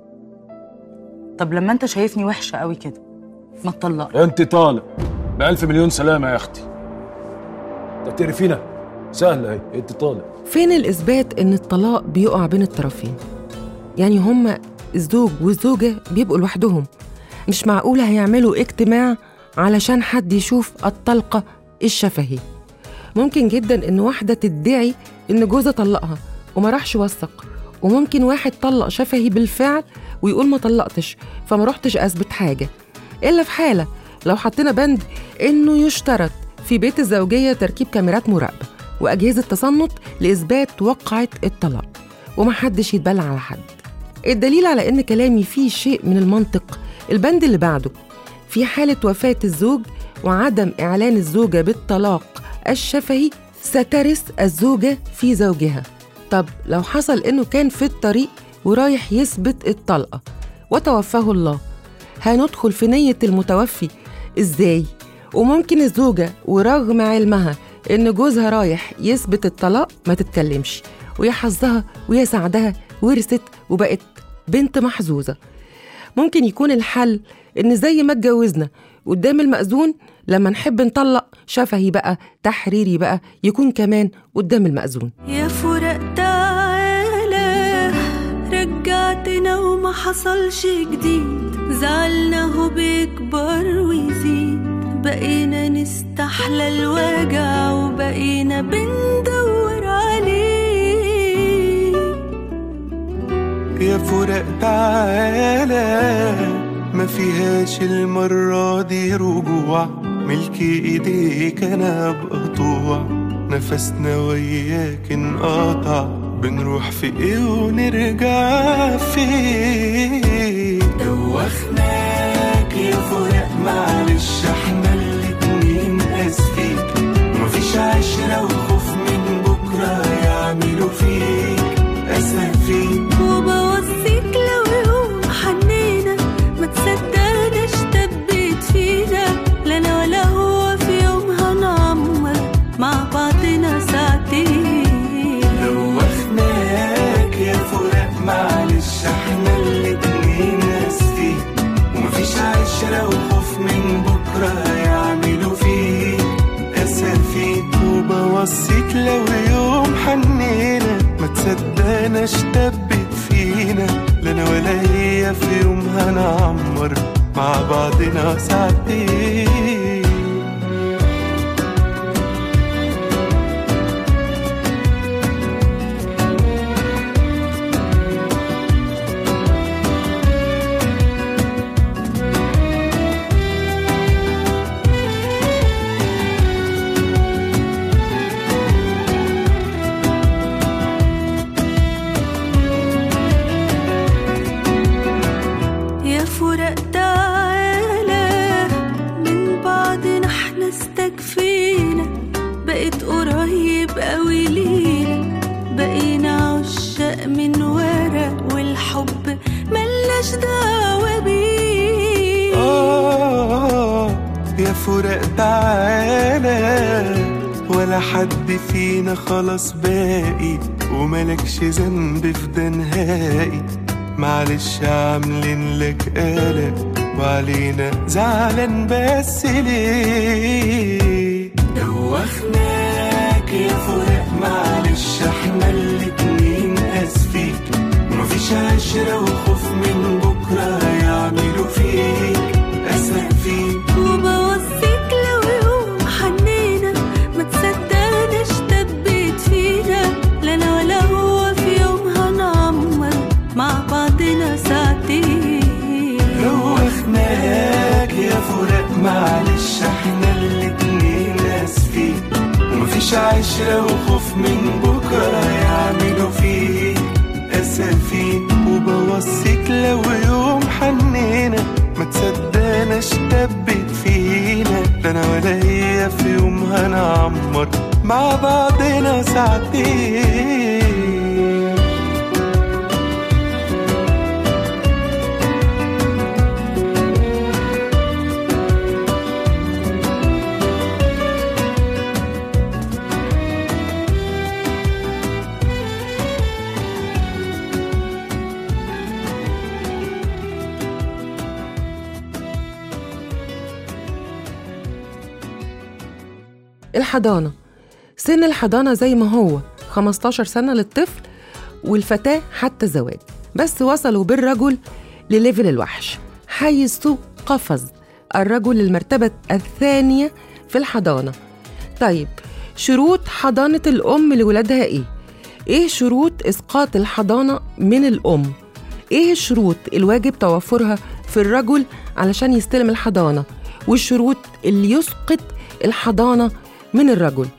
طب لما انت شايفني وحشه قوي كده ما تطلقني. انت طالق بألف مليون سلامه يا اختي. انت بتعرفينا سهله اهي، انت طالق. فين الاثبات ان الطلاق بيقع بين الطرفين؟ يعني هما الزوج والزوجه بيبقوا لوحدهم، مش معقوله هيعملوا اجتماع علشان حد يشوف الطلقه الشفهي. ممكن جدا ان واحده تدعي ان جوزها طلقها وما راحش وثق، وممكن واحد طلق شفهي بالفعل ويقول ما طلقتش فما رحتش اثبت حاجه، الا في حاله لو حطينا بند انه يشترط في بيت الزوجيه تركيب كاميرات مراقبه واجهزه تصنت لاثبات وقعه الطلاق ومحدش يتبلع على حد. الدليل على ان كلامي فيه شيء من المنطق البند اللي بعده: في حاله وفاه الزوج وعدم اعلان الزوجه بالطلاق الشفهي سترث الزوجه في زوجها. طب لو حصل انه كان في الطريق ورايح يثبت الطلقه وتوفاه الله، هندخل في نيه المتوفي ازاي؟ وممكن الزوجه ورغم علمها ان جوزها رايح يثبت الطلاق ما تتكلمش، ويا حظها ويا سعدها ورثت وبقت بنت محظوظه. ممكن يكون الحل ان زي ما اتجوزنا قدام المأذون، لما نحب نطلق شفهي بقى تحريري بقى يكون كمان قدام المأذون. يا فرق تعالى رجعتنا وما حصلش جديد، زعلنا هو بيكبر ويزيد، بقينا نستحلى الوجع وبقينا بندور عليه. يا فرق تعالى ما فيهاش المرة دي رجوع، ملك ايديك انا بقطوع، نفسنا وياك انقطع، بنروح في ايه ونرجع فين؟ دوخناك يا فرق معلش احنا الاتنين اسفين، مفيش عشرة وخوف من بكرة يعملوا فيك اسفين. وبوصيك لو يوم حنينا ما تصدقناش تبت فينا، لا انا ولا هو في يوم هنعمر مع بعضنا ساعتين. دوخناك يا فرق معلش احنا الاتنين اسفين، ومفيش عشرة وخوف من بكرة يعملوا فيك اسفين. وبوصيك لو يوم حنينا ما تصدقناش تبت فينا، لا انا ولا هي في يوم هنعمر مع بعضنا ساعتين. بقيت قريب قوي لينا، بقينا عشاق من ورق والحب ملناش دعوة بيه. آه يا فرق تعالى ولا حد فينا خلاص باقي، وملكش ذنب في ده نهائي، معلش عاملين لك قلق وعلينا زعلان بس ليه؟ دوخناك يا فرق معلش احنا الاتنين اسفين، مفيش عشرة وخوف من بكرة يعملوا فيك أسفين. وبوصيك لو يوم حنينا ما تصدقناش تبت فينا، لا أنا ولا هي في يوم هنعمر مع بعضنا ساعتين. الحضانة، سن الحضانة زي ما هو خمستاشر سنة للطفل والفتاة حتى الزواج، بس وصلوا بالرجل لليفل الوحش حيث قفز الرجل للمرتبة الثانية في الحضانة. طيب شروط حضانة الأم لولادها إيه؟ إيه شروط إسقاط الحضانة من الأم؟ إيه الشروط الواجب توفرها في الرجل علشان يستلم الحضانة؟ والشروط اللي يسقط الحضانة من الرجل؟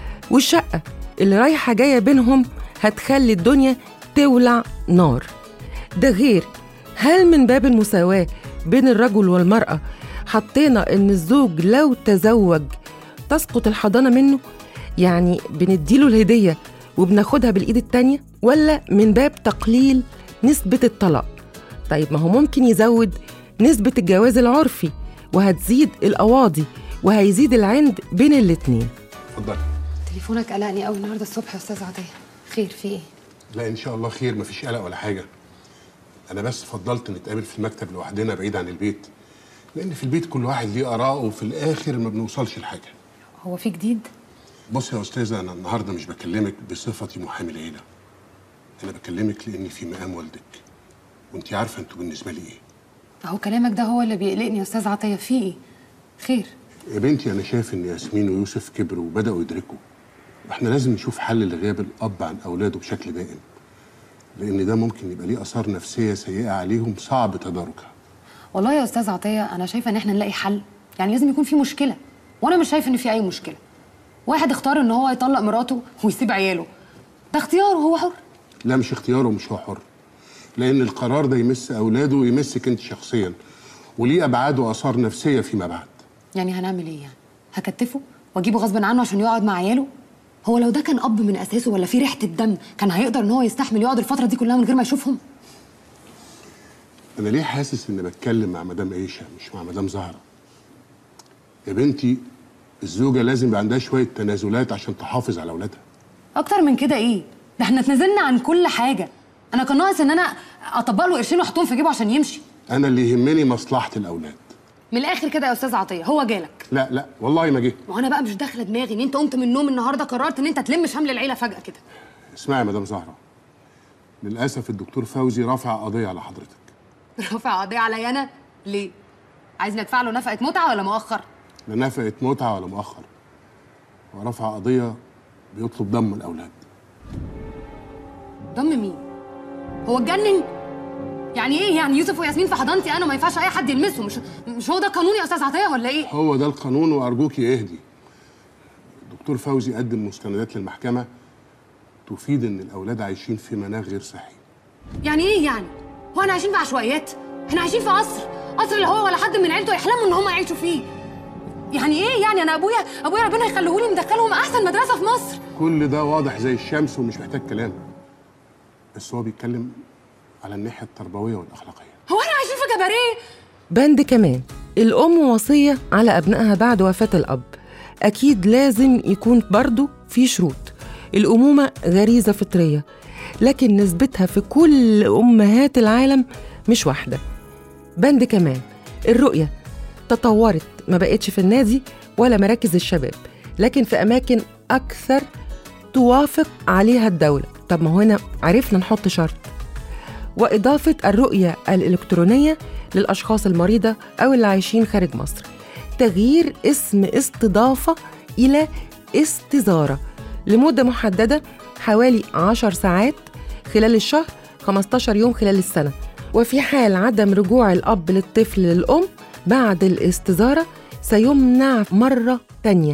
والشقة اللي رايحة جاية بينهم هتخلي الدنيا تولع نار. ده غير هل من باب المساواة بين الرجل والمرأة حطينا إن الزوج لو تزوج تسقط الحضانة منه؟ يعني بنديله الهدية وبناخدها بالإيد التانية، ولا من باب تقليل نسبة الطلاق؟ طيب ما هو ممكن يزود نسبة الجواز العرفي وهتزيد القواضي وهيزيد العند بين الاتنين. اتفضل. تليفونك قلقني قوي النهارده الصبح يا استاذ عطيه. خير في ايه؟ لا ان شاء الله خير، مفيش قلق ولا حاجه. انا بس فضلت نتقابل في المكتب لوحدنا بعيد عن البيت، لان في البيت كل واحد ليه اراءه وفي الاخر ما بنوصلش لحاجه. هو في جديد؟ بص يا استاذه، انا النهارده مش بكلمك بصفتي محامي العيله، انا بكلمك لاني في مقام والدك وانتي عارفه انتوا بالنسبه لي ايه. اهو كلامك ده هو اللي بيقلقني يا استاذ عطيه. في ايه؟ خير؟ يا بنتي انا شايف ان ياسمين ويوسف كبروا وبداوا يدركوا، واحنا لازم نشوف حل لغياب الاب عن اولاده بشكل دائم، لان ده ممكن يبقى ليه اثار نفسيه سيئه عليهم صعب تداركها. والله يا استاذ عطيه انا شايفه ان احنا نلاقي حل، يعني لازم يكون في مشكله، وانا مش شايفه ان في اي مشكله. واحد اختار ان هو يطلق مراته ويسيب عياله، ده اختياره هو حر. لا مش اختياره، مش هو حر، لان القرار ده يمس اولاده ويمسك انت شخصيا، وليه ابعاد واثار نفسيه فيما بعد. يعني هنعمل ايه يعني؟ هكتفه واجيبه غصب عنه عشان يقعد مع عياله؟ هو لو ده كان اب من اساسه ولا في ريحه الدم كان هيقدر ان هو يستحمل يقعد الفتره دي كلها من غير ما يشوفهم؟ انا ليه حاسس اني بتكلم مع مدام عيشه مش مع مدام زهره؟ يا بنتي الزوجه لازم يبقى عندها شويه تنازلات عشان تحافظ على اولادها. اكتر من كده ايه؟ ده احنا اتنازلنا عن كل حاجه. انا كان ناقص ان انا اطبق له قرشين واحطهم في جيبه عشان يمشي. انا اللي يهمني مصلحه الاولاد. من الاخر كده يا استاذ عطيه، هو جالك؟ لا لا والله ما جه. وانا بقى مش داخله دماغي ان انت قمت من النوم النهارده قررت ان انت تلم شمل العيله فجاه كده. اسمعي يا مدام زهره، للاسف الدكتور فوزي رافع قضيه على حضرتك. رافع قضيه عليا انا؟ ليه؟ عايزني ادفع له نفقه متعه ولا مؤخر؟ لا نفقه متعه ولا مؤخر، هو رافع قضيه بيطلب دم الاولاد. دم مين؟ هو اتجنن؟ يعني ايه يعني يوسف وياسمين في حضانتي انا ما ينفعش اي حد يلمسه؟ مش مش هو ده القانون يا استاذ عطيه ولا ايه؟ هو ده القانون وارجوكي اهدي. الدكتور فوزي قدم مستندات للمحكمه تفيد ان الاولاد عايشين في مناخ غير صحي. يعني ايه يعني؟ هو احنا عايشين في عشوائيات؟ احنا عايشين في قصر، قصر اللي هو ولا حد من عيلته يحلموا ان هم يعيشوا فيه. يعني ايه يعني؟ انا ابويا ابويا ربنا يخليه لي مدخلهم احسن مدرسه في مصر. كل ده واضح زي الشمس ومش محتاج كلام، بس هو بيتكلم على الناحيه التربويه والاخلاقيه. هو احنا عايشين في جباريه؟ بند كمان، الأم وصية على أبنائها بعد وفاة الأب. أكيد لازم يكون برضو في شروط. الأمومة غريزة فطرية، لكن نسبتها في كل أمهات العالم مش واحدة. بند كمان، الرؤية تطورت، ما بقتش في النادي ولا مراكز الشباب، لكن في أماكن أكثر توافق عليها الدولة. طب ما هنا عرفنا نحط شرط. وإضافة الرؤية الإلكترونية للأشخاص المريضة أو اللي عايشين خارج مصر. تغيير اسم استضافة إلى استزارة لمدة محددة حوالي عشر ساعات خلال الشهر، خمستاشر يوم خلال السنة. وفي حال عدم رجوع الأب للطفل للأم بعد الاستزارة سيمنع مرة تانية.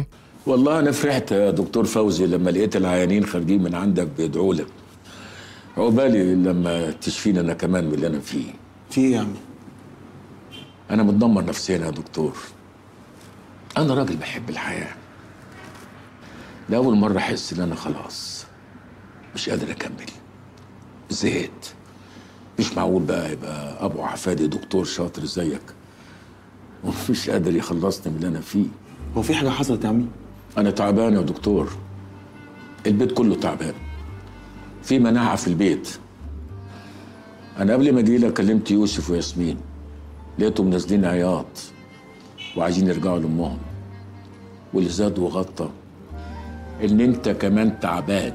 والله أنا فرحت يا دكتور فوزي لما لقيت العيانين خارجين من عندك بيدعوا لك. عقبالي لما تشفينا أنا كمان من اللي أنا فيه. في إيه يا عمي؟ أنا متدمر نفسيا يا دكتور. أنا راجل بحب الحياة. لأول مرة أحس إن أنا خلاص مش قادر أكمل. زهقت. مش معقول بقى يبقى أبو عفادي دكتور شاطر زيك ومش قادر يخلصني من اللي أنا فيه. هو في حاجة حصلت يا عمي؟ أنا تعبان يا دكتور. البيت كله تعبان. في مناعة في البيت. أنا قبل ما أجيلك كلمت يوسف وياسمين. لقيتهم نازلين عياط وعايزين يرجعوا لأمهم. واللي زاد وغطى إن أنت كمان تعبان.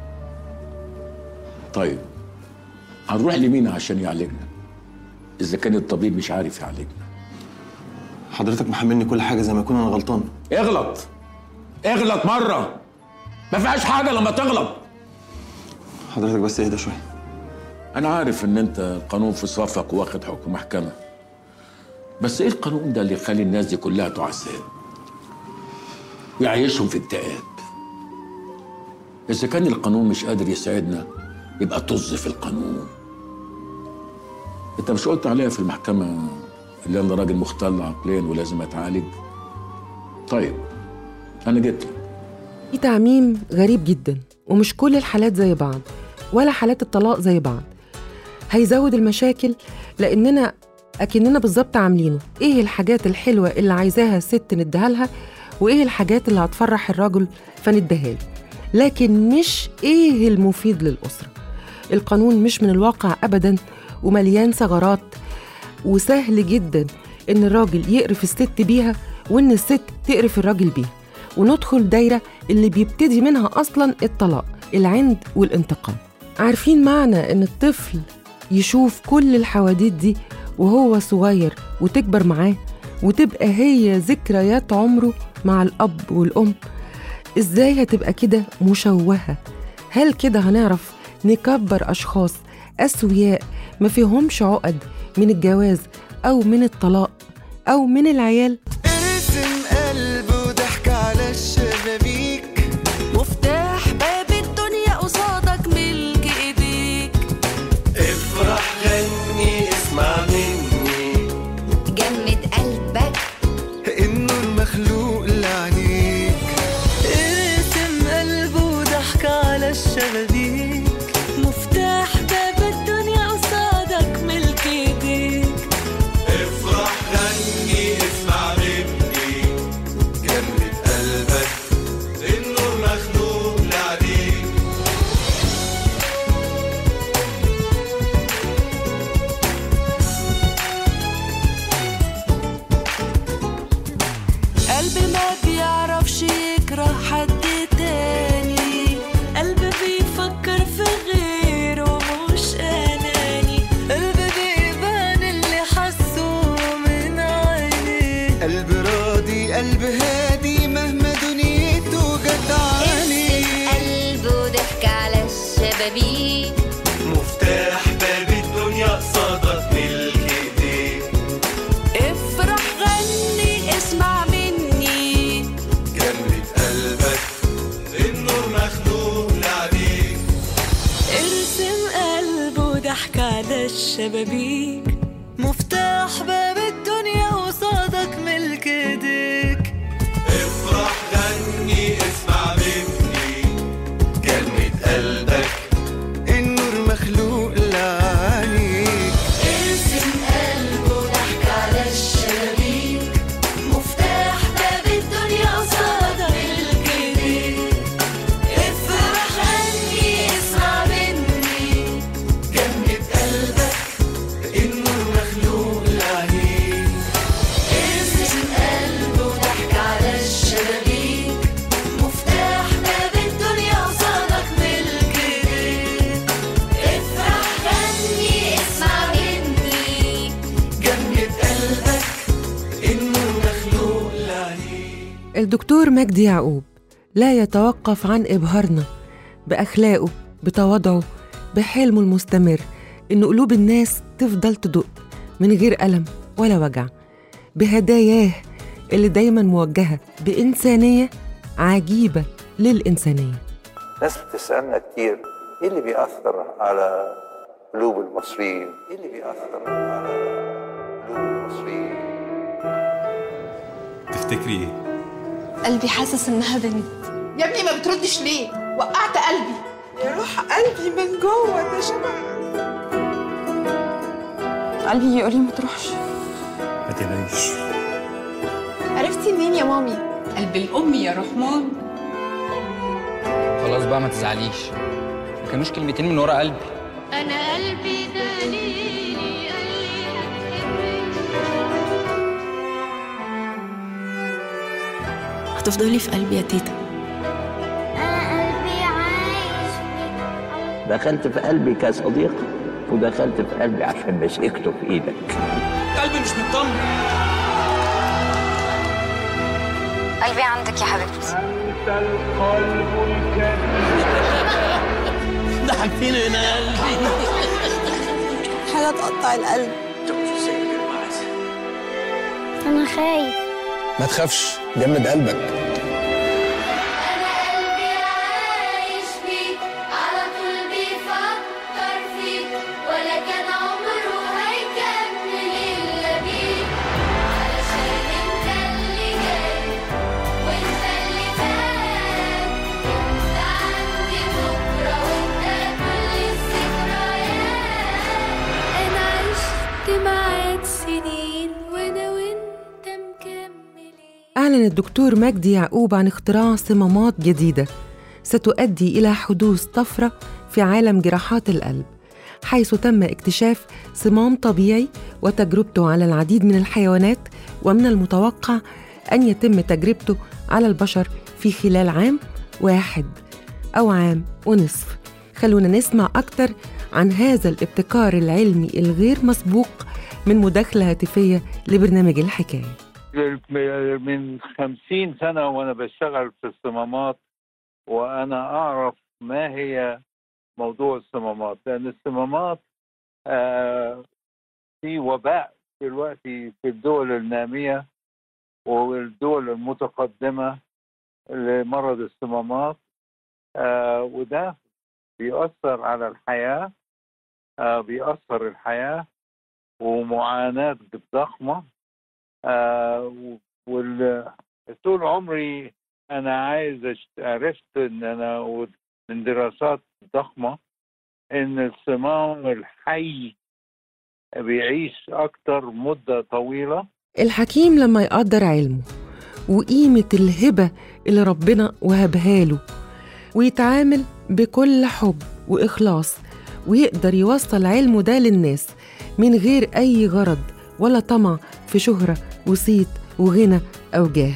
طيب هنروح لمين عشان يعالجنا إذا كان الطبيب مش عارف يعالجنا؟ حضرتك محملني كل حاجة زي ما يكون أنا غلطان. اغلط اغلط مرة، ما فيهاش حاجة لما تغلط. حضرتك بس اهدى شوية. أنا عارف إن أنت القانون في صفك واخد حكم محكمة، بس إيه القانون ده اللي يخلي الناس دي كلها تعذب ويعيشهم في اكتئاب؟ إذا كان القانون مش قادر يساعدنا يبقى طز في القانون. أنت مش قلت عليها في المحكمة اللي أنا راجل مختل عقليا ولازم أتعالج؟ طيب أنا جيت لك. في تعميم غريب جدا، ومش كل الحالات زي بعض ولا حالات الطلاق زي بعض. هيزود المشاكل لأننا أكننا بالظبط عاملينه إيه الحاجات الحلوة اللي عايزاها الست نديها لها، وإيه الحاجات اللي هتفرح الرجل فنديها له، لكن مش إيه المفيد للأسرة. القانون مش من الواقع أبدا، ومليان ثغرات، وسهل جدا إن الراجل يقرف الست بيها وإن الست تقرف الراجل بيها، وندخل دايرة اللي بيبتدي منها أصلا الطلاق، العند والانتقام. عارفين معنى إن الطفل يشوف كل الحواديت دي وهو صغير وتكبر معاه وتبقى هي ذكريات عمره مع الأب والأم؟ إزاي هتبقى كده مشوهة؟ هل كده هنعرف نكبر أشخاص أسوياء ما فيهمش عقد من الجواز أو من الطلاق أو من العيال؟ ارسم قلبه وضحك على الشبابيك، مفتاح باب الدنيا قصادك ملك ايديك. افرح غني اسمع مني، جمد قلبك النور مخلوق لعينيك. ارسم قلبه وضحك على الشبابيك، مفتاح باب الدنيا قصادك ملك ايديك. افرح غني اسمع مني، جمد قلبك النور مخلوق لعينيك. قلبي ما بيعرفش يكره حد تاني، قلبي بيفكر في غيره مش أناني، قلبي بيبان اللي حسه من عيني. قلبي راضي قلبي هادي مهما دنيته جدعاني. قلبه ضحك على الشبابيك، مفتاح باب الدنيا قصادك ملك ايديك. افرح غني اسمع مني، جمد قلبك النور مخلوق لعينيك. ارسم قلبه ضحك على الشبابيك، مفتاح باب الدنيا قصادك ملك ايديك. افرح غني اسمع مني، جمد قلبك النور مخلوق لعينيك. ارسم قلبه ضحك على الشبابيك، مفتاح باب الدنيا قصادك ملك ايديك. افرح غني اسمع مني، جمد قلبك النور مخلوق لعينيك. ارسم قلبه ضحك على الشبابيك، مفتاح باب الدنيا قصادك ملك ايديك. افرح غني اسمع مني، جمد قلبك النور مخلوق لعينيك. الدكتور مجدي يعقوب لا يتوقف عن إبهارنا بأخلاقه، بتواضعه، بحلمه المستمر إن قلوب الناس تفضل تدق من غير ألم ولا وجع، بهداياه اللي دايما موجهة بإنسانية عجيبة للإنسانية. ناس بتسألنا كتير ايه اللي بيأثر على قلوب المصريين؟ ايه اللي بيأثر على قلوب المصريين؟ تفتكري ايه؟ قلبي حاسس انها بنت. يا ابني ما بتردش ليه؟ وقعت قلبي. يا روح قلبي من جوه ده شبه قلبي يقولي ما تروحش. ما تقلقيش. عرفتي منين يا مامي؟ قلب الام يا رحمن. خلاص بقى ما تزعليش، ما كانوش كلمتين من ورا قلبي. أنا قلبي دليلي هتفضلي في قلبي يا تيتا. أنا قلبي عايش دخلت في قلبي كصديق ودخلت في قلبي عشان مسكته في ايدك. قلبي مش مطمن. قلبي عندك يا حبيبتي. أنت القلب الكريم. ضحكتيني هنا يا قلبي. حاجة تقطع القلب. أنا خايف. ما تخافش، جمد قلبك. أنا قلبي عايش فيك، على طول بيفكر فيك، ولا كان عمره هيكمل إلا بيك، علشان أنت اللي جاي وأنت اللي فات، أنت عندي بكرة وأنت كل الذكريات. أنا عشت معاك سنين وأنا وأنت مكملين. أعلن الدكتور مجدي يعقوب عن اختراع صمامات جديدة ستؤدي إلى حدوث طفرة في عالم جراحات القلب، حيث تم اكتشاف صمام طبيعي وتجربته على العديد من الحيوانات، ومن المتوقع أن يتم تجربته على البشر في خلال عام واحد أو عام ونصف. خلونا نسمع أكتر عن هذا الابتكار العلمي الغير مسبوق من مداخلة هاتفية لبرنامج الحكاية. من خمسين سنة وأنا بشتغل في الصمامات، وأنا أعرف ما هي موضوع الصمامات، لأن الصمامات آه في وباء دلوقتي في الدول النامية والدول المتقدمة لمرض الصمامات، آه وده بيأثر على الحياة، آه بيأثر الحياة ومعاناة ضخمة. آه وطول عمري أنا عايز عرفت إن أنا من دراسات ضخمة إن الصمام الحي بيعيش أكتر مدة طويلة. الحكيم لما يقدر علمه وقيمة الهبة اللي ربنا وهبها له، ويتعامل بكل حب وإخلاص، ويقدر يوصل علمه ده للناس من غير أي غرض ولا طمع في شهرة وصيت وغنى أو جاه،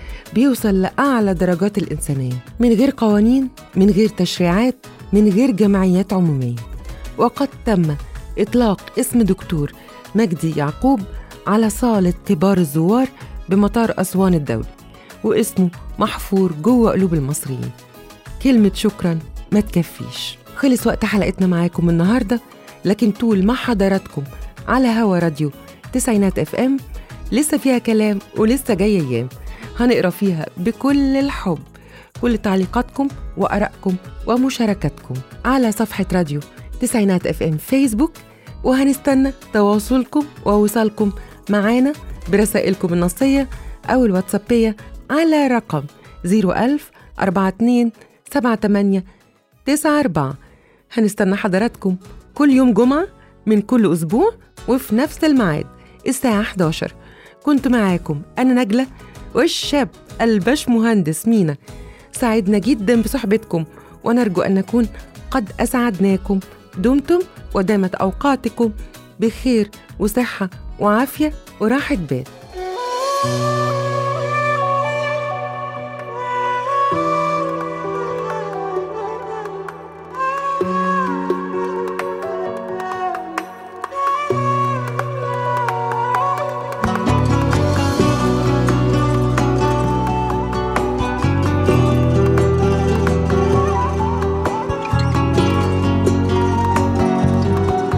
بيوصل لأعلى درجات الإنسانية من غير قوانين، من غير تشريعات، من غير جمعيات عمومية. وقد تم إطلاق اسم دكتور مجدي يعقوب على صالة كبار الزوار بمطار أسوان الدولي، واسمه محفور جوه قلوب المصريين. كلمة شكراً ما تكفيش. خلص وقت حلقتنا معاكم النهاردة، لكن طول ما حضراتكم على هوا راديو تسعينات اف ام لسه فيها كلام ولسه جاي ايام هنقرا فيها بكل الحب كل تعليقاتكم وارائكم ومشاركاتكم على صفحه راديو تسعينات اف ام فيسبوك، وهنستنى تواصلكم ووصالكم معانا برسائلكم النصيه او الواتسابيه على رقم صفر ألف أربعة اتنين سبعة تمانية تسعة أربعة. هنستنى حضراتكم كل يوم جمعه من كل اسبوع وفي نفس الميعاد الساعة حداشر. كنت معاكم أنا نجلة والشاب الباش مهندس مينا. سعدنا جدا بصحبتكم، ونرجو أن نكون قد أسعدناكم. دمتم ودامت أوقاتكم بخير وصحة وعافية وراحة بال.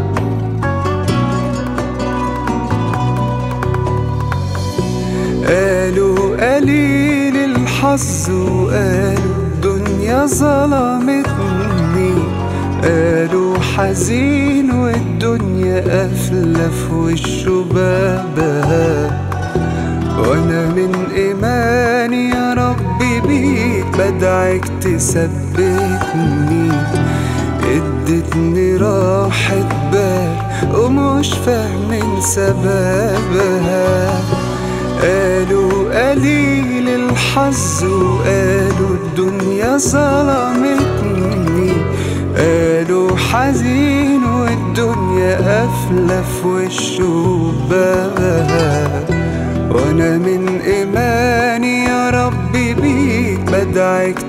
Hey الحظ وقالوا الدنيا ظلمتني، قالوا حزين والدنيا قافلة في وشه بابها، وانا من ايماني يا ربي بيك بدعك تثبتني، ادتني راحة بال ومش فاهمين سببها. قالوا قليل الحظ وقالوا الدنيا ظلمتني، قالوا حزين والدنيا قافلة في وشه بابها، وانا من ايماني يا ربي بيك بدعك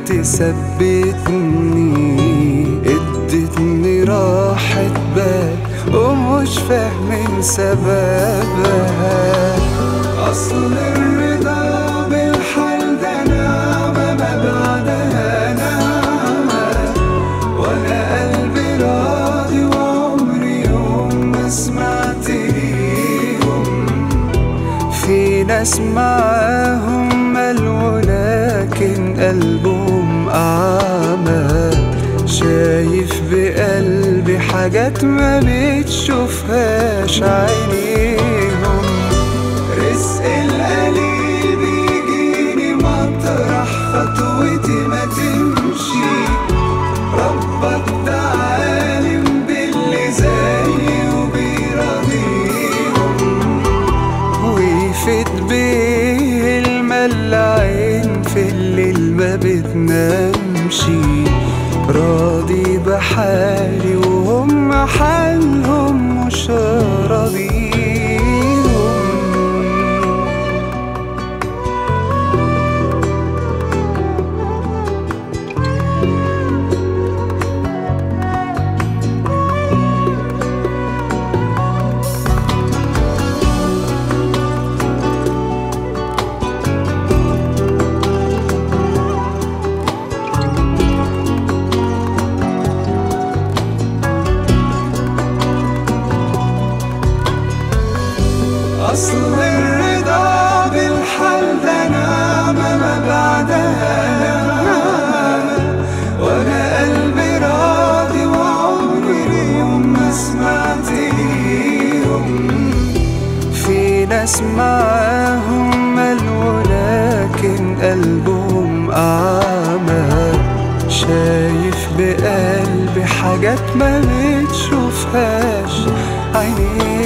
تثبتني، ادتني راحة بال ومش فاهمين سببها. اصل الرضا بالحال ده نعمة ما بعدها نعمة، وانا قلبي راضي وعمري يوم ما سمعت ليهم. في ناس معاهم مال ولكن قلبهم أعمى، شايف بقلبي حاجات ما بتشوفهاش عينيهم. رزق القليل بيجيني مطرح خطوتي ما تمشي، ربك ده عالم باللي زيي وبيراضيهم، ويفيد بيه الملعين في الليل ما بتنامشي، راضي بحالي وهم حالهم مش راضيهم. أصل الرضا بالحال ده نعمة ما بعدها نعمة، وأنا قلبي راضي وعمري يوم ما سمعت ليهم. في ناس معاهم مال ولكن قلبهم أعمى، شايف بقلبي حاجات ما بتشوفهاش عيني.